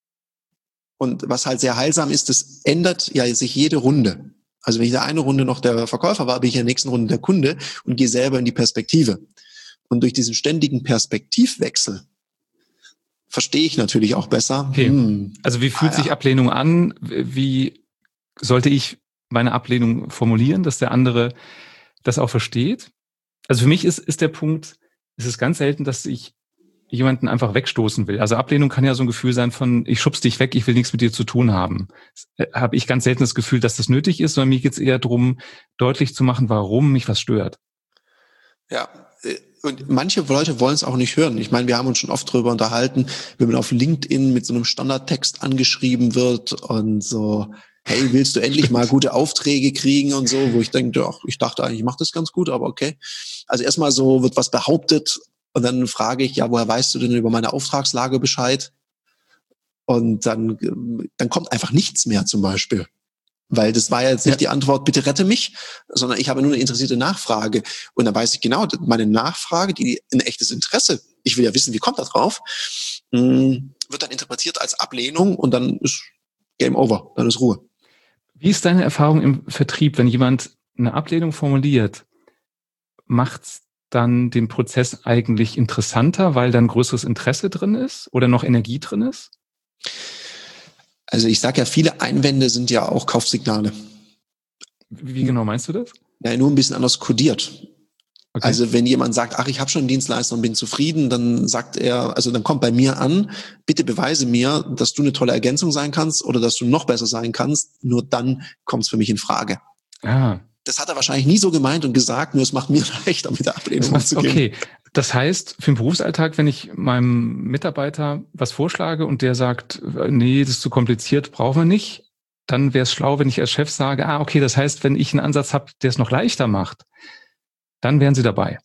Und was halt sehr heilsam ist, das ändert ja sich jede Runde. Also wenn ich in der einen Runde noch der Verkäufer war, bin ich in der nächsten Runde der Kunde und gehe selber in die Perspektive. Und durch diesen ständigen Perspektivwechsel verstehe ich natürlich auch besser. Okay. Hm, also wie fühlt ah, sich ja. Ablehnung an? Wie sollte ich meine Ablehnung formulieren, dass der andere das auch versteht? Also für mich ist, ist der Punkt, es ist ganz selten, dass ich jemanden einfach wegstoßen will. Also Ablehnung kann ja so ein Gefühl sein von, ich schubs dich weg, ich will nichts mit dir zu tun haben. Habe ich ganz selten das Gefühl, dass das nötig ist, sondern mir geht es eher darum, deutlich zu machen, warum mich was stört. Ja, und manche Leute wollen es auch nicht hören. Ich meine, wir haben uns schon oft darüber unterhalten, wenn man auf LinkedIn mit so einem Standardtext angeschrieben wird und so, hey, willst du endlich mal gute Aufträge kriegen und so, wo ich denke, ja, ich dachte eigentlich, ich mache das ganz gut, aber okay. Also erstmal so wird was behauptet und dann frage ich, ja, woher weißt du denn über meine Auftragslage Bescheid? Und dann, dann kommt einfach nichts mehr zum Beispiel. Weil das war ja jetzt nicht ja. die Antwort, bitte rette mich, sondern ich habe nur eine interessierte Nachfrage. Und dann weiß ich genau, meine Nachfrage, die ein echtes Interesse, ich will ja wissen, wie kommt das drauf, wird dann interpretiert als Ablehnung und dann ist Game Over, dann ist Ruhe. Wie ist deine Erfahrung im Vertrieb, wenn jemand eine Ablehnung formuliert? Macht's dann den Prozess eigentlich interessanter, weil dann größeres Interesse drin ist oder noch Energie drin ist? Also ich sage ja, viele Einwände sind ja auch Kaufsignale. Wie genau meinst du das? Ja, nur ein bisschen anders kodiert. Okay. Also wenn jemand sagt, ach, ich habe schon einen Dienstleister und bin zufrieden, dann sagt er, also dann kommt bei mir an, bitte beweise mir, dass du eine tolle Ergänzung sein kannst oder dass du noch besser sein kannst, nur dann kommt es für mich in Frage. Ah. Das hat er wahrscheinlich nie so gemeint und gesagt, nur es macht mir leichter, mit der Ablehnung umzugehen. Okay, das heißt, für den Berufsalltag, wenn ich meinem Mitarbeiter was vorschlage und der sagt, nee, das ist zu kompliziert, brauchen wir nicht, dann wäre es schlau, wenn ich als Chef sage, ah, okay, das heißt, wenn ich einen Ansatz habe, der es noch leichter macht, dann wären Sie dabei.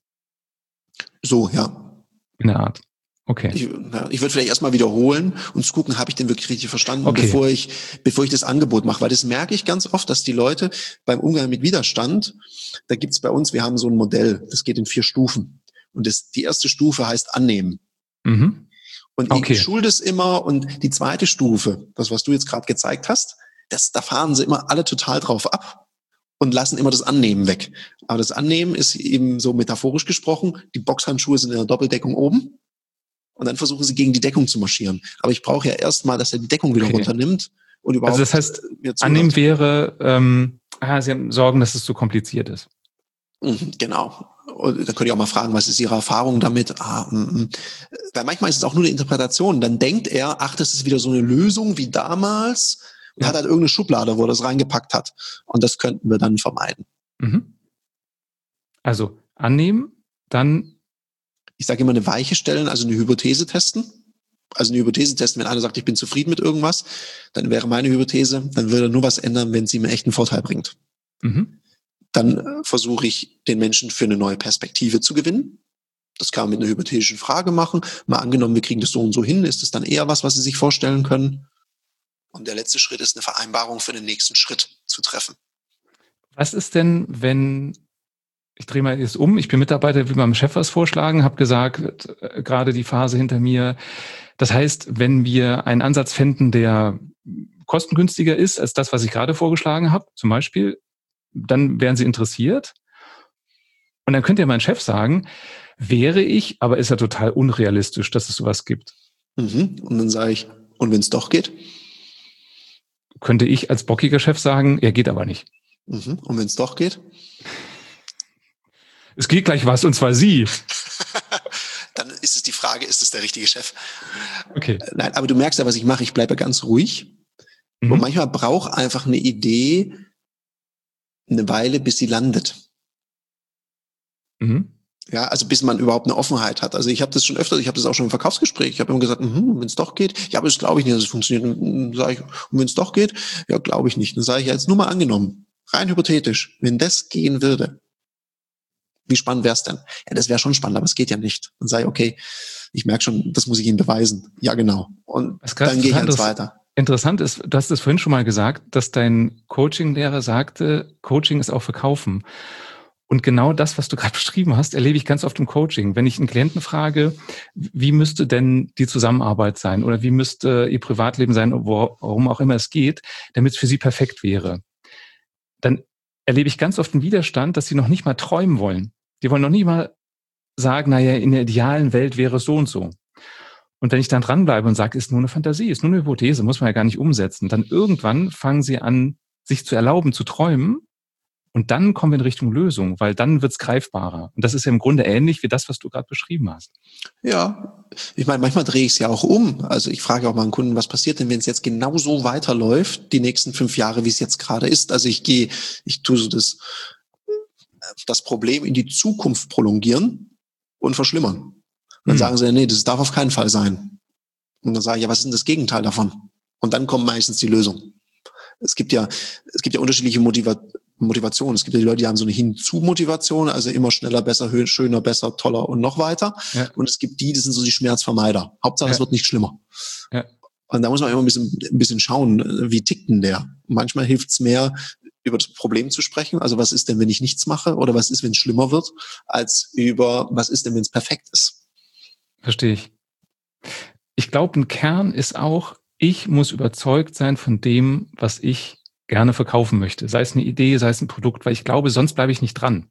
So, ja. In der Art. Okay. Ich, ja, ich würde vielleicht erstmal wiederholen und zu gucken, habe ich den wirklich richtig verstanden, okay. bevor ich bevor ich das Angebot mache. Weil das merke ich ganz oft, dass die Leute beim Umgang mit Widerstand, da gibt's bei uns, wir haben so ein Modell, das geht in vier Stufen. Und das, die erste Stufe heißt annehmen. Mhm. Und okay. ich schule das immer. Und die zweite Stufe, das, was du jetzt gerade gezeigt hast, das, da fahren sie immer alle total drauf ab und lassen immer das Annehmen weg. Aber das Annehmen ist eben so metaphorisch gesprochen, die Boxhandschuhe sind in der Doppeldeckung oben. Und dann versuchen sie gegen die Deckung zu marschieren. Aber ich brauche ja erstmal, dass er die Deckung wieder okay. runternimmt und überhaupt. Also das heißt, annehmen wäre, ähm, ah, Sie haben Sorgen, dass es zu kompliziert ist. Mhm, genau. Und da könnt ihr auch mal fragen, was ist Ihre Erfahrung damit? Ah, mm, mm. Weil manchmal ist es auch nur eine Interpretation. Dann denkt er, ach, das ist wieder so eine Lösung wie damals und hat Ja. halt irgendeine Schublade, wo er das reingepackt hat. Und das könnten wir dann vermeiden. Mhm. Also annehmen, dann, Ich sage immer eine Weiche stellen, also eine Hypothese testen. Also eine Hypothese testen, wenn einer sagt, ich bin zufrieden mit irgendwas, dann wäre meine Hypothese, dann würde er nur was ändern, wenn es ihm einen echten Vorteil bringt. mhm. Dann äh, versuche ich, den Menschen für eine neue Perspektive zu gewinnen. Das kann man mit einer hypothetischen Frage machen. Mal angenommen, wir kriegen das so und so hin, ist das dann eher was, was Sie sich vorstellen können? Und der letzte Schritt ist, eine Vereinbarung für den nächsten Schritt zu treffen. Was ist denn, wenn, ich drehe mal jetzt um, ich bin Mitarbeiter, will meinem Chef was vorschlagen, habe gesagt, äh, gerade die Phase hinter mir. Das heißt, wenn wir einen Ansatz fänden, der kostengünstiger ist als das, was ich gerade vorgeschlagen habe, zum Beispiel, dann wären Sie interessiert. Und dann könnte ja mein Chef sagen, wäre ich, aber ist ja total unrealistisch, dass es sowas gibt. Mhm. Und dann sage ich, und wenn es doch geht? Könnte ich als bockiger Chef sagen, er geht aber nicht. Mhm. Und wenn es doch geht? Es geht gleich was, und zwar Sie. Dann ist es die Frage, ist es der richtige Chef? Okay. Nein, aber du merkst ja, was ich mache. Ich bleibe ganz ruhig. Mhm. Und manchmal braucht einfach eine Idee eine Weile, bis sie landet. Mhm. Ja, also bis man überhaupt eine Offenheit hat. Also ich habe das schon öfter, ich habe das auch schon im Verkaufsgespräch. Ich habe immer gesagt, wenn es doch geht, ja, aber das glaube ich nicht, dass es funktioniert. Und sage ich, und wenn es doch geht, ja, glaube ich nicht. Dann sage ich ja jetzt nur mal angenommen, rein hypothetisch, wenn das gehen würde, wie spannend wäre es denn? Ja, das wäre schon spannend, aber es geht ja nicht. Dann sage ich, okay, ich merke schon, das muss ich Ihnen beweisen. Ja, genau. Und dann gehe ich eins weiter. Interessant ist, du hast es vorhin schon mal gesagt, dass dein Coaching-Lehrer sagte, Coaching ist auch Verkaufen. Und genau das, was du gerade beschrieben hast, erlebe ich ganz oft im Coaching. Wenn ich einen Klienten frage, wie müsste denn die Zusammenarbeit sein oder wie müsste ihr Privatleben sein, worum auch immer es geht, damit es für sie perfekt wäre, dann erlebe ich ganz oft einen Widerstand, dass sie noch nicht mal träumen wollen. Die wollen noch nicht mal sagen, naja, in der idealen Welt wäre es so und so. Und wenn ich dann dranbleibe und sage, ist nur eine Fantasie, ist nur eine Hypothese, muss man ja gar nicht umsetzen, dann irgendwann fangen sie an, sich zu erlauben, zu träumen. Und dann kommen wir in Richtung Lösung, weil dann wird's greifbarer. Und das ist ja im Grunde ähnlich wie das, was du gerade beschrieben hast. Ja, ich meine, manchmal drehe ich es ja auch um. Also ich frage auch mal einen Kunden, was passiert denn, wenn es jetzt genau so weiterläuft, die nächsten fünf Jahre, wie es jetzt gerade ist. Also ich gehe, ich tue so das, das Problem in die Zukunft prolongieren und verschlimmern. Und dann hm. sagen sie, nee, das darf auf keinen Fall sein. Und dann sage ich, ja, was ist denn das Gegenteil davon? Und dann kommt meistens die Lösung. Es gibt ja, es gibt ja unterschiedliche Motiva- Motivationen. Es gibt ja die Leute, die haben so eine Hinzu-Motivation, also immer schneller, besser, hö- schöner, besser, toller und noch weiter. Ja. Und es gibt die, das sind so die Schmerzvermeider. Hauptsache, ja. es wird nicht schlimmer. Ja. Und da muss man immer ein bisschen, ein bisschen schauen, wie tickt denn der? Manchmal hilft es mehr, über das Problem zu sprechen. Also was ist denn, wenn ich nichts mache? Oder was ist, wenn es schlimmer wird? Als über, was ist denn, wenn es perfekt ist? Verstehe ich. Ich glaube, ein Kern ist auch, ich muss überzeugt sein von dem, was ich gerne verkaufen möchte. Sei es eine Idee, sei es ein Produkt, weil ich glaube, sonst bleibe ich nicht dran.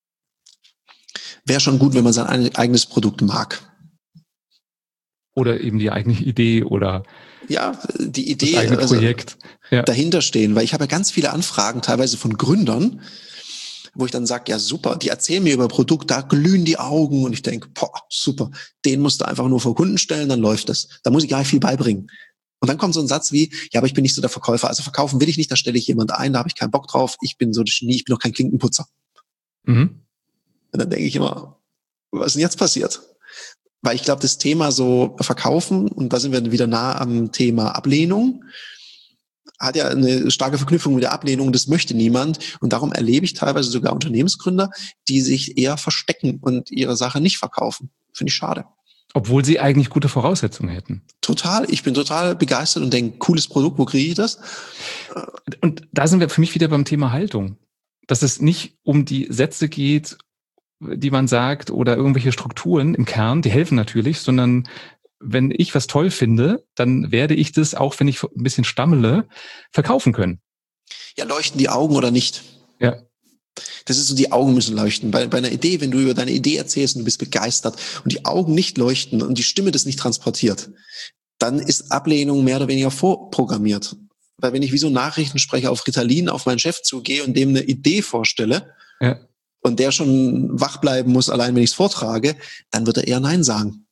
Wäre schon gut, wenn man sein eigenes Produkt mag. Oder eben die eigene Idee oder ja, die Idee, das eigene Projekt. Also, ja. dahinter stehen. Weil ich habe ja ganz viele Anfragen, teilweise von Gründern, wo ich dann sage, ja super, die erzählen mir über Produkt, da glühen die Augen und ich denke, boah, super, den musst du einfach nur vor Kunden stellen, dann läuft es. Da muss ich gar nicht viel beibringen. Und dann kommt so ein Satz wie, ja, aber ich bin nicht so der Verkäufer. Also verkaufen will ich nicht, da stelle ich jemand ein, da habe ich keinen Bock drauf. Ich bin so das Genie, ich bin doch kein Klinkenputzer. Mhm. Und dann denke ich immer, was ist denn jetzt passiert? Weil ich glaube, das Thema so Verkaufen, und da sind wir wieder nah am Thema Ablehnung, hat ja eine starke Verknüpfung mit der Ablehnung, das möchte niemand. Und darum erlebe ich teilweise sogar Unternehmensgründer, die sich eher verstecken und ihre Sache nicht verkaufen. Finde ich schade. Obwohl sie eigentlich gute Voraussetzungen hätten. Total. Ich bin total begeistert und denke, cooles Produkt, wo kriege ich das? Und da sind wir für mich wieder beim Thema Haltung. Dass es nicht um die Sätze geht, die man sagt, oder irgendwelche Strukturen im Kern, die helfen natürlich, sondern wenn ich was toll finde, dann werde ich das, auch wenn ich ein bisschen stammele, verkaufen können. Ja, leuchten die Augen oder nicht? Ja. Das ist so, die Augen müssen leuchten. Bei, bei einer Idee, wenn du über deine Idee erzählst und du bist begeistert und die Augen nicht leuchten und die Stimme das nicht transportiert, dann ist Ablehnung mehr oder weniger vorprogrammiert. Weil wenn ich wie so ein Nachrichtensprecher auf Ritalin auf meinen Chef zugehe und dem eine Idee vorstelle, ja. und der schon wach bleiben muss, allein wenn ich es vortrage, dann wird er eher Nein sagen.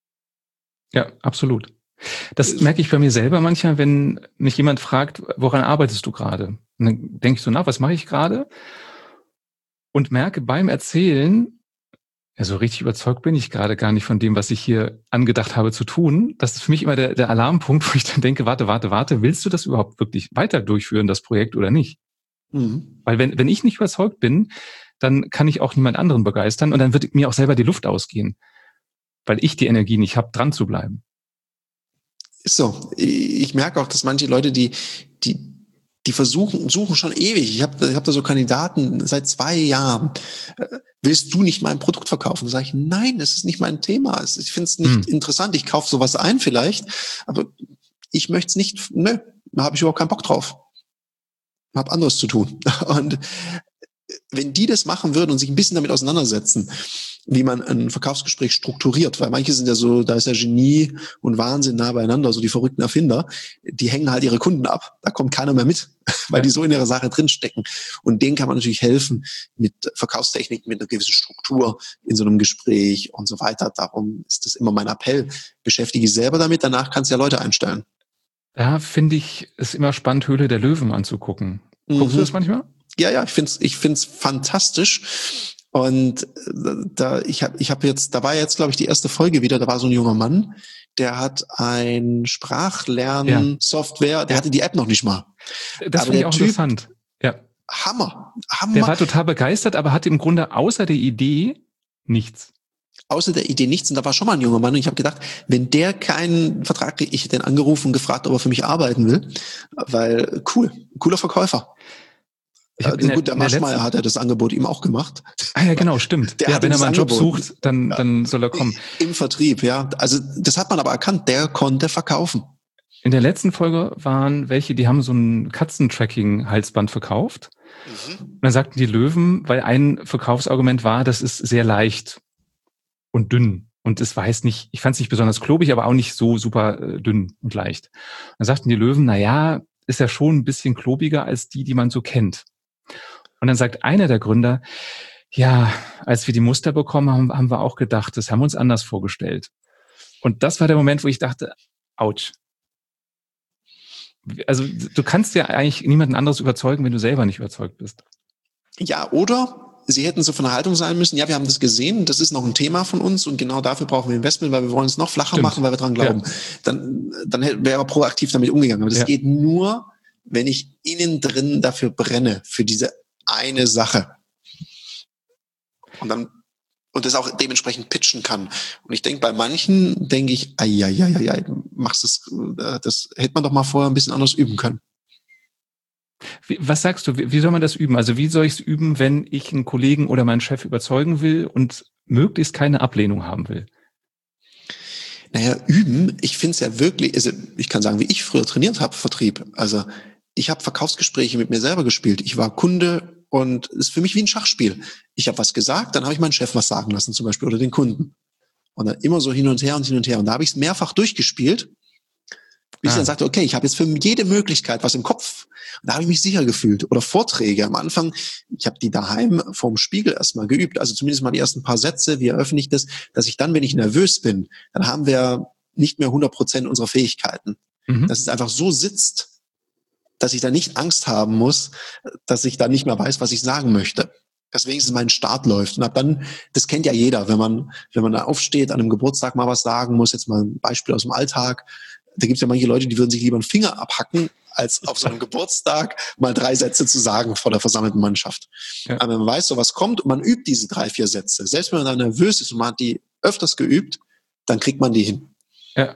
Ja, absolut. Das merke ich bei mir selber manchmal, wenn mich jemand fragt, woran arbeitest du gerade? Und dann denke ich so nach, was mache ich gerade? Und merke beim Erzählen, ja, so richtig überzeugt bin ich gerade gar nicht von dem, was ich hier angedacht habe zu tun. Das ist für mich immer der, der Alarmpunkt, wo ich dann denke, warte, warte, warte, willst du das überhaupt wirklich weiter durchführen, das Projekt, oder nicht? Mhm. Weil wenn, wenn ich nicht überzeugt bin, dann kann ich auch niemand anderen begeistern und dann wird mir auch selber die Luft ausgehen, weil ich die Energie nicht habe, dran zu bleiben. Ist so. Ich merke auch, dass manche Leute, die, die, die versuchen, suchen schon ewig. Ich habe ich hab da so Kandidaten seit zwei Jahren. Willst du nicht mein Produkt verkaufen? Da sage ich, nein, das ist nicht mein Thema. Ich finde es nicht hm. interessant. Ich kaufe sowas ein vielleicht, aber ich möchte es nicht, nö, da habe ich überhaupt keinen Bock drauf. Ich habe anderes zu tun. Und wenn die das machen würden und sich ein bisschen damit auseinandersetzen, wie man ein Verkaufsgespräch strukturiert, weil manche sind ja so, da ist ja Genie und Wahnsinn nah beieinander, so die verrückten Erfinder, die hängen halt ihre Kunden ab. Da kommt keiner mehr mit, weil die so in ihrer Sache drinstecken. Und denen kann man natürlich helfen mit Verkaufstechniken, mit einer gewissen Struktur in so einem Gespräch und so weiter. Darum ist das immer mein Appell. Beschäftige dich selber damit, danach kannst du ja Leute einstellen. Da finde ich es immer spannend, Höhle der Löwen anzugucken. Mhm. Guckst du das manchmal? Ja, ja, ich find's, ich find's fantastisch. Und da, ich habe, ich habe jetzt, da war jetzt, glaube ich, die erste Folge wieder. Da war so ein junger Mann, der hat ein Sprachlernsoftware, ja. der ja. hatte die App noch nicht mal. Das finde ich auch typ, interessant. Ja. Hammer, Hammer. Der war total begeistert, aber hatte im Grunde außer der Idee nichts. Außer der Idee nichts. Und da war schon mal ein junger Mann. Und ich habe gedacht, wenn der keinen Vertrag kriegt, ich hätte den angerufen und gefragt, ob er für mich arbeiten will. Weil cool, cooler Verkäufer. Ich hab der, gut, der Maschmeyer hat ja das Angebot ihm auch gemacht. Ah ja, genau, stimmt. Der ja, wenn er mal einen Job sucht, dann, ja. dann soll er kommen. Im Vertrieb, ja. Also das hat man aber erkannt, der konnte verkaufen. In der letzten Folge waren welche, die haben so ein Katzentracking-Halsband verkauft. Mhm. Und dann sagten die Löwen, weil ein Verkaufsargument war, das ist sehr leicht und dünn. Und es war jetzt nicht, ich fand es nicht besonders klobig, aber auch nicht so super äh, dünn und leicht. Und dann sagten die Löwen, na ja, ist ja schon ein bisschen klobiger als die, die man so kennt. Und dann sagt einer der Gründer, ja, als wir die Muster bekommen haben, haben wir auch gedacht, das haben wir uns anders vorgestellt. Und das war der Moment, wo ich dachte, ouch. Also du kannst ja eigentlich niemanden anderes überzeugen, wenn du selber nicht überzeugt bist. Ja, oder sie hätten so von der Haltung sein müssen, ja, wir haben das gesehen, das ist noch ein Thema von uns und genau dafür brauchen wir Investment, weil wir wollen es noch flacher Stimmt. machen, weil wir dran glauben. Ja. Dann, dann wäre er proaktiv damit umgegangen. Aber das ja. geht nur, wenn ich innen drin dafür brenne, für diese eine Sache. Und dann, und das auch dementsprechend pitchen kann. Und ich denke, bei manchen denke ich, ai, ai, ai, ai, machst das, das hätte man doch mal vorher ein bisschen anders üben können. Wie, was sagst du, wie, wie soll man das üben? Also wie soll ich es üben, wenn ich einen Kollegen oder meinen Chef überzeugen will und möglichst keine Ablehnung haben will? Naja, üben, ich finde es ja wirklich, also ich kann sagen, wie ich früher trainiert habe, Vertrieb. Also ich habe Verkaufsgespräche mit mir selber gespielt. Ich war Kunde und es ist für mich wie ein Schachspiel. Ich habe was gesagt, dann habe ich meinen Chef was sagen lassen zum Beispiel oder den Kunden. Und dann immer so hin und her und hin und her. Und da habe ich es mehrfach durchgespielt, bis ah. ich dann sagte, okay, ich habe jetzt für jede Möglichkeit was im Kopf. Und da habe ich mich sicher gefühlt. Oder Vorträge am Anfang, ich habe die daheim vorm Spiegel erstmal geübt, also zumindest mal die ersten paar Sätze, wie eröffne ich das, dass ich dann, wenn ich nervös bin, dann haben wir nicht mehr hundert Prozent unserer Fähigkeiten. Mhm. Dass es einfach so sitzt, dass ich da nicht Angst haben muss, dass ich da nicht mehr weiß, was ich sagen möchte. Deswegen ist mein Start läuft. Und ab dann, das kennt ja jeder, wenn man, wenn man da aufsteht, an einem Geburtstag mal was sagen muss, jetzt mal ein Beispiel aus dem Alltag. Da gibt es ja manche Leute, die würden sich lieber einen Finger abhacken, als auf so einem Geburtstag mal drei Sätze zu sagen vor der versammelten Mannschaft. Ja. Aber wenn man weiß, so was kommt und man übt diese drei, vier Sätze, selbst wenn man dann nervös ist und man hat die öfters geübt, dann kriegt man die hin. Ja.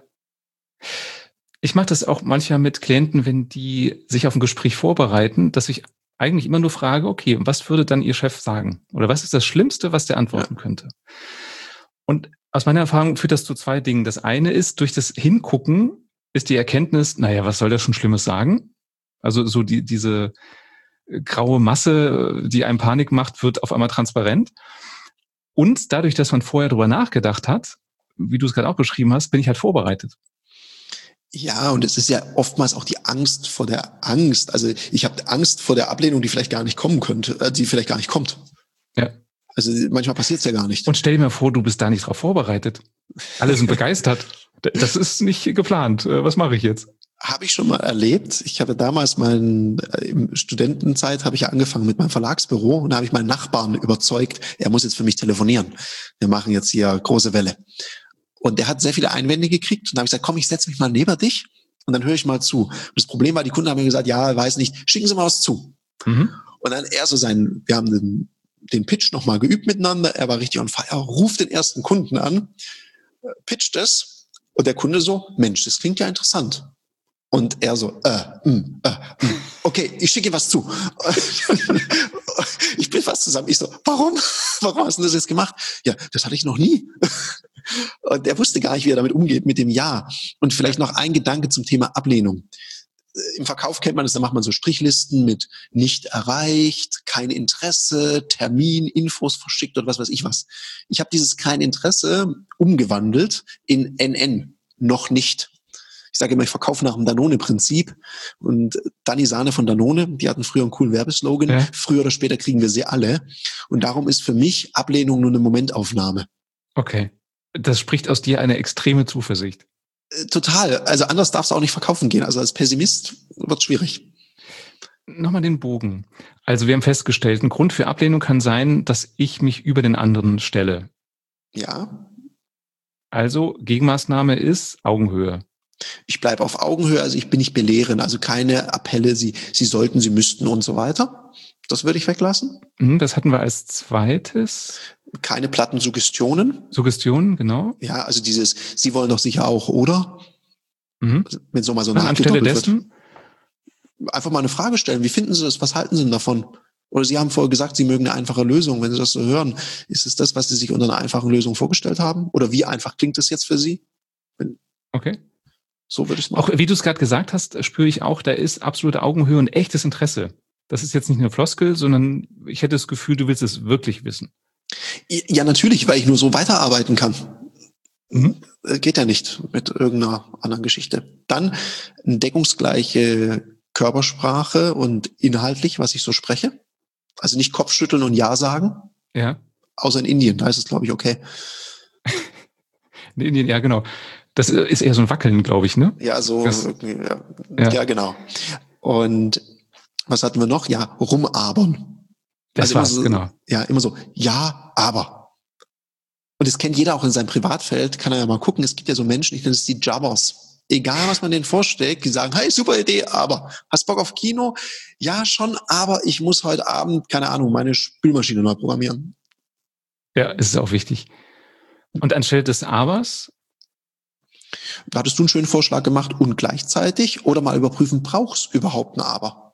Ich mache das auch manchmal mit Klienten, wenn die sich auf ein Gespräch vorbereiten, dass ich eigentlich immer nur frage, okay, was würde dann Ihr Chef sagen? Oder was ist das Schlimmste, was der antworten ja. könnte? Und aus meiner Erfahrung führt das zu zwei Dingen. Das eine ist, durch das Hingucken ist die Erkenntnis, naja, was soll der schon Schlimmes sagen? Also so die diese graue Masse, die einem Panik macht, wird auf einmal transparent. Und dadurch, dass man vorher drüber nachgedacht hat, wie du es gerade auch beschrieben hast, bin ich halt vorbereitet. Ja, und es ist ja oftmals auch die Angst vor der Angst. Also ich habe Angst vor der Ablehnung, die vielleicht gar nicht kommen könnte, die vielleicht gar nicht kommt. Ja. Also manchmal passiert es ja gar nicht. Und stell dir mal vor, du bist da nicht drauf vorbereitet. Alle sind begeistert. Das ist nicht geplant. Was mache ich jetzt? Habe ich schon mal erlebt. Ich habe damals meinen, im Studentenzeit habe ich ja angefangen mit meinem Verlagsbüro und da habe ich meinen Nachbarn überzeugt, er muss jetzt für mich telefonieren. Wir machen jetzt hier große Welle. Und der hat sehr viele Einwände gekriegt und da habe ich gesagt, komm, ich setze mich mal neben dich und dann höre ich mal zu. Und das Problem war, die Kunden haben mir gesagt, ja, weiß nicht, schicken Sie mal was zu. Mhm. Und dann er so sein, wir haben den, den Pitch nochmal geübt miteinander, er war richtig on fire, ruft den ersten Kunden an, pitcht es und der Kunde so, Mensch, das klingt ja interessant. Und er so, äh, mh, äh, mh. Okay, ich schicke ihm was zu. Ich bin fast zusammen. Ich so, warum? Warum hast du das jetzt gemacht? Ja, das hatte ich noch nie. Und er wusste gar nicht, wie er damit umgeht mit dem Ja. Und vielleicht noch ein Gedanke zum Thema Ablehnung. Im Verkauf kennt man das, da macht man so Strichlisten mit nicht erreicht, kein Interesse, Termin, Infos verschickt oder was weiß ich was. Ich habe dieses kein Interesse umgewandelt in N N, noch nicht. Ich sage immer, ich verkaufe nach dem Danone-Prinzip. Und Dani Sahne von Danone, die hatten früher einen coolen Werbeslogan. Ja. Früher oder später kriegen wir sie alle. Und darum ist für mich Ablehnung nur eine Momentaufnahme. Okay. Das spricht aus dir eine extreme Zuversicht. Total. Also anders darf es auch nicht verkaufen gehen. Also als Pessimist wird es schwierig. Nochmal den Bogen. Also wir haben festgestellt, ein Grund für Ablehnung kann sein, dass ich mich über den anderen stelle. Ja. Also Gegenmaßnahme ist Augenhöhe. Ich bleibe auf Augenhöhe, also ich bin nicht belehren, also keine Appelle, Sie, Sie sollten, Sie müssten und so weiter. Das würde ich weglassen. Das hatten wir als zweites. Keine platten Suggestionen. Suggestionen, genau. Ja, also dieses, Sie wollen doch sicher auch, oder? Mhm. Wenn so mal so anstelle dessen? Einfach mal eine Frage stellen. Wie finden Sie das? Was halten Sie denn davon? Oder Sie haben vorher gesagt, Sie mögen eine einfache Lösung. Wenn Sie das so hören, ist es das, was Sie sich unter einer einfachen Lösung vorgestellt haben? Oder wie einfach klingt das jetzt für Sie? Wenn okay. So würde ich es machen. Auch wie du es gerade gesagt hast, spüre ich auch, da ist absolute Augenhöhe und echtes Interesse. Das ist jetzt nicht eine Floskel, sondern ich hätte das Gefühl, du willst es wirklich wissen. Ja, natürlich, weil ich nur so weiterarbeiten kann. Mhm. Geht ja nicht mit irgendeiner anderen Geschichte. Dann eine deckungsgleiche Körpersprache und inhaltlich, was ich so spreche. Also nicht Kopfschütteln und Ja sagen. Ja. Außer in Indien, da ist es, glaube ich, okay. In Indien, ja, genau. Das ist eher so ein Wackeln, glaube ich, ne? Ja, so, das, ja, ja. ja, genau. Und was hatten wir noch? Ja, rumabern. Das also war's, so, genau. Ja, immer so, ja, aber. Und das kennt jeder auch in seinem Privatfeld, kann er ja mal gucken. Es gibt ja so Menschen, ich nenne es die Jabbers. Egal, was man denen vorstellt, die sagen, hey, super Idee, aber hast Bock auf Kino? Ja, schon, aber ich muss heute Abend, keine Ahnung, meine Spülmaschine neu programmieren. Ja, ist auch wichtig. Und anstelle des Abers? Da hattest du einen schönen Vorschlag gemacht und gleichzeitig oder mal überprüfen, brauchst du überhaupt ein Aber?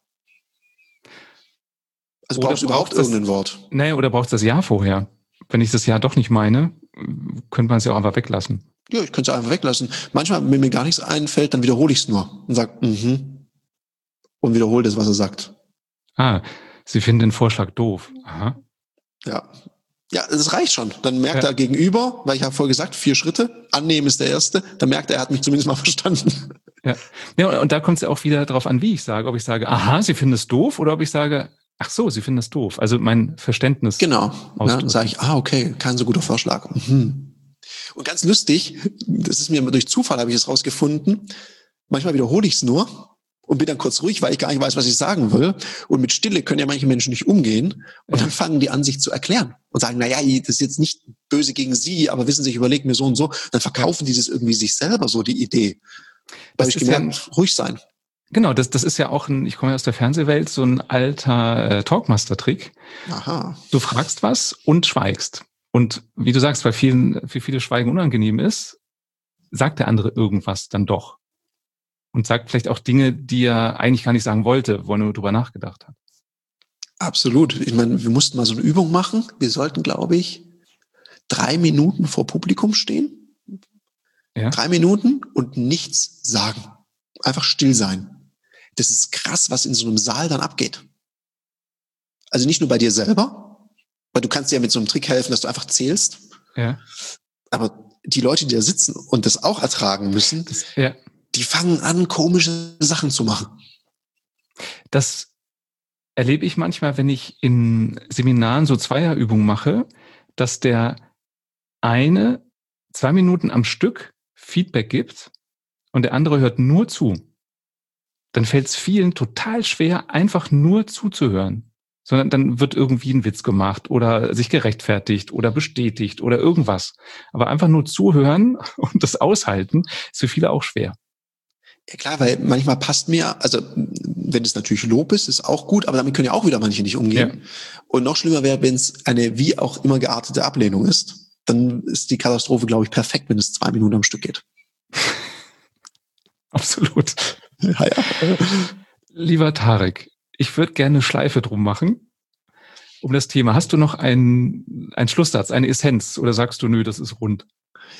Also oder brauchst du überhaupt das, irgendein Wort? Nee, oder brauchst du das Ja vorher? Wenn ich das Ja doch nicht meine, könnte man es ja auch einfach weglassen. Ja, ich könnte es einfach weglassen. Manchmal, wenn mir gar nichts einfällt, dann wiederhole ich es nur und sage, mhm, und wiederhole das, was er sagt. Ah, Sie finden den Vorschlag doof. Aha. Ja. Ja, das reicht schon. Dann merkt ja. er gegenüber, weil ich habe vorher gesagt, vier Schritte, annehmen ist der erste, dann merkt er, er hat mich zumindest mal verstanden. Ja, ja und da kommt es ja auch wieder darauf an, wie ich sage. Ob ich sage, aha, Sie finden es doof, oder ob ich sage, ach so, Sie finden es doof. Also mein Verständnis. Genau. Ja, dann sage ich, ah, okay, kein so guter Vorschlag. Mhm. Und ganz lustig, das ist mir durch Zufall, habe ich es rausgefunden, manchmal wiederhole ich es nur und bin dann kurz ruhig, weil ich gar nicht weiß, was ich sagen will. Und mit Stille können ja manche Menschen nicht umgehen. Und ja. dann fangen die an, sich zu erklären und sagen, naja, das ist jetzt nicht böse gegen Sie, aber wissen Sie, ich überlege mir so und so. Dann verkaufen ja. die das irgendwie sich selber so, die Idee. Da habe ich gemerkt, ja, ruhig sein. Genau, das, das ist ja auch ein, ich komme ja aus der Fernsehwelt, so ein alter äh, Talkmaster-Trick. Aha. Du fragst was und schweigst. Und wie du sagst, weil vielen, für viele Schweigen unangenehm ist, sagt der andere irgendwas dann doch. Und sagt vielleicht auch Dinge, die er eigentlich gar nicht sagen wollte, wo er nur drüber nachgedacht hat. Absolut. Ich meine, wir mussten mal so eine Übung machen. Wir sollten, glaube ich, drei Minuten vor Publikum stehen. Ja. Drei Minuten und nichts sagen. Einfach still sein. Das ist krass, was in so einem Saal dann abgeht. Also nicht nur bei dir selber, weil du kannst dir ja mit so einem Trick helfen, dass du einfach zählst. Ja. Aber die Leute, die da sitzen und das auch ertragen müssen, das, ja. die fangen an, komische Sachen zu machen. Das erlebe ich manchmal, wenn ich in Seminaren so Zweierübungen mache, dass der eine zwei Minuten am Stück Feedback gibt und der andere hört nur zu. Dann fällt es vielen total schwer, einfach nur zuzuhören. Sondern dann wird irgendwie ein Witz gemacht oder sich gerechtfertigt oder bestätigt oder irgendwas. Aber einfach nur zuhören und das aushalten, ist für viele auch schwer. Ja klar, weil manchmal passt mir, also wenn es natürlich Lob ist, ist auch gut, aber damit können ja auch wieder manche nicht umgehen. Ja. Und noch schlimmer wäre, wenn es eine wie auch immer geartete Ablehnung ist. Dann ist die Katastrophe, glaube ich, perfekt, wenn es zwei Minuten am Stück geht. Absolut. Ja, ja. Lieber Tarek, ich würde gerne eine Schleife drum machen um das Thema. Hast du noch einen, einen Schlusssatz, eine Essenz oder sagst du, nö, das ist rund?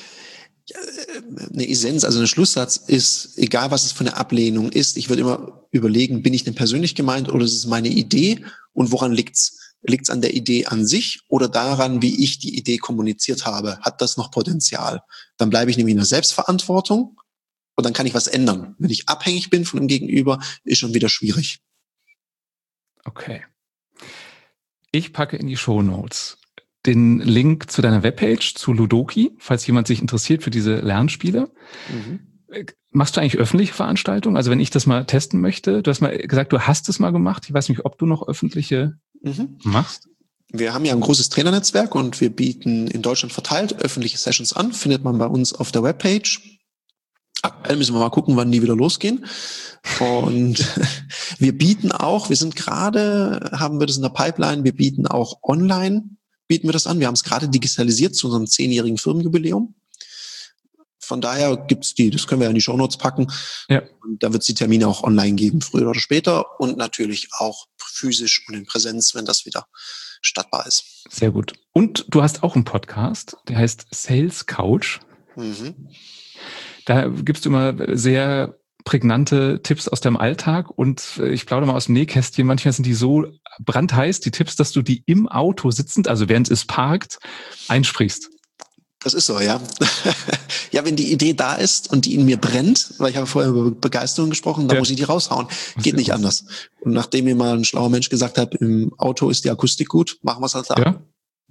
Eine Essenz, also ein Schlusssatz ist, egal was es für eine Ablehnung ist, ich würde immer überlegen, bin ich denn persönlich gemeint oder ist es meine Idee und woran liegt's? Liegt's an der Idee an sich oder daran, wie ich die Idee kommuniziert habe? Hat das noch Potenzial? Dann bleibe ich nämlich in der Selbstverantwortung und dann kann ich was ändern. Wenn ich abhängig bin von dem Gegenüber, ist schon wieder schwierig. Okay. Ich packe in die Shownotes den Link zu deiner Webpage, zu Ludoki, falls jemand sich interessiert für diese Lernspiele. Mhm. Machst du eigentlich öffentliche Veranstaltungen? Also wenn ich das mal testen möchte, du hast mal gesagt, du hast es mal gemacht. Ich weiß nicht, ob du noch öffentliche mhm. machst. Wir haben ja ein großes Trainernetzwerk und wir bieten in Deutschland verteilt öffentliche Sessions an. Findet man bei uns auf der Webpage. Aktuell müssen wir mal gucken, wann die wieder losgehen. Und wir bieten auch, wir sind gerade, haben wir das in der Pipeline, wir bieten auch online, bieten wir das an. Wir haben es gerade digitalisiert zu unserem zehnjährigen Firmenjubiläum. Von daher gibt's die, das können wir ja in die Shownotes packen. Ja. Und da wird es die Termine auch online geben, früher oder später. Und natürlich auch physisch und in Präsenz, wenn das wieder stattbar ist. Sehr gut. Und du hast auch einen Podcast, der heißt Sales Couch. Mhm. Da gibst du immer sehr prägnante Tipps aus deinem Alltag und ich plaudere mal aus dem Nähkästchen. Manchmal sind die so brandheiß, die Tipps, dass du die im Auto sitzend, also während es parkt, einsprichst. Das ist so, ja. Ja, wenn die Idee da ist und die in mir brennt, weil ich habe vorher über Begeisterung gesprochen, dann ja. muss ich die raushauen. Geht nicht anders. Und nachdem mir mal ein schlauer Mensch gesagt hat, im Auto ist die Akustik gut, machen wir es halt da. Ja.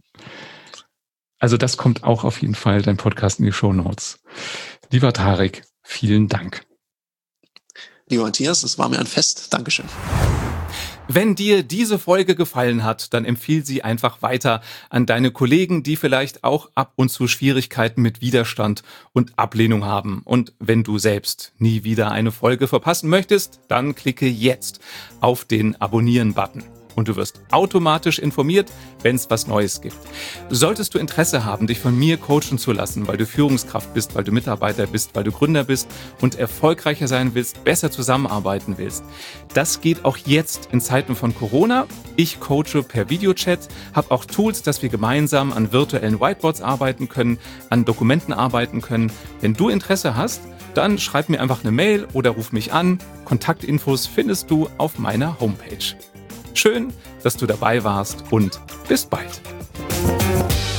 Also das kommt auch auf jeden Fall, dein Podcast in die Shownotes. Lieber Tarek, vielen Dank. Lieber Matthias, es war mir ein Fest. Dankeschön. Wenn dir diese Folge gefallen hat, dann empfiehl sie einfach weiter an deine Kollegen, die vielleicht auch ab und zu Schwierigkeiten mit Widerstand und Ablehnung haben. Und wenn du selbst nie wieder eine Folge verpassen möchtest, dann klicke jetzt auf den Abonnieren-Button. Und du wirst automatisch informiert, wenn es was Neues gibt. Solltest du Interesse haben, dich von mir coachen zu lassen, weil du Führungskraft bist, weil du Mitarbeiter bist, weil du Gründer bist und erfolgreicher sein willst, besser zusammenarbeiten willst, das geht auch jetzt in Zeiten von Corona. Ich coache per Videochat, habe auch Tools, dass wir gemeinsam an virtuellen Whiteboards arbeiten können, an Dokumenten arbeiten können. Wenn du Interesse hast, dann schreib mir einfach eine Mail oder ruf mich an. Kontaktinfos findest du auf meiner Homepage. Schön, dass du dabei warst und bis bald.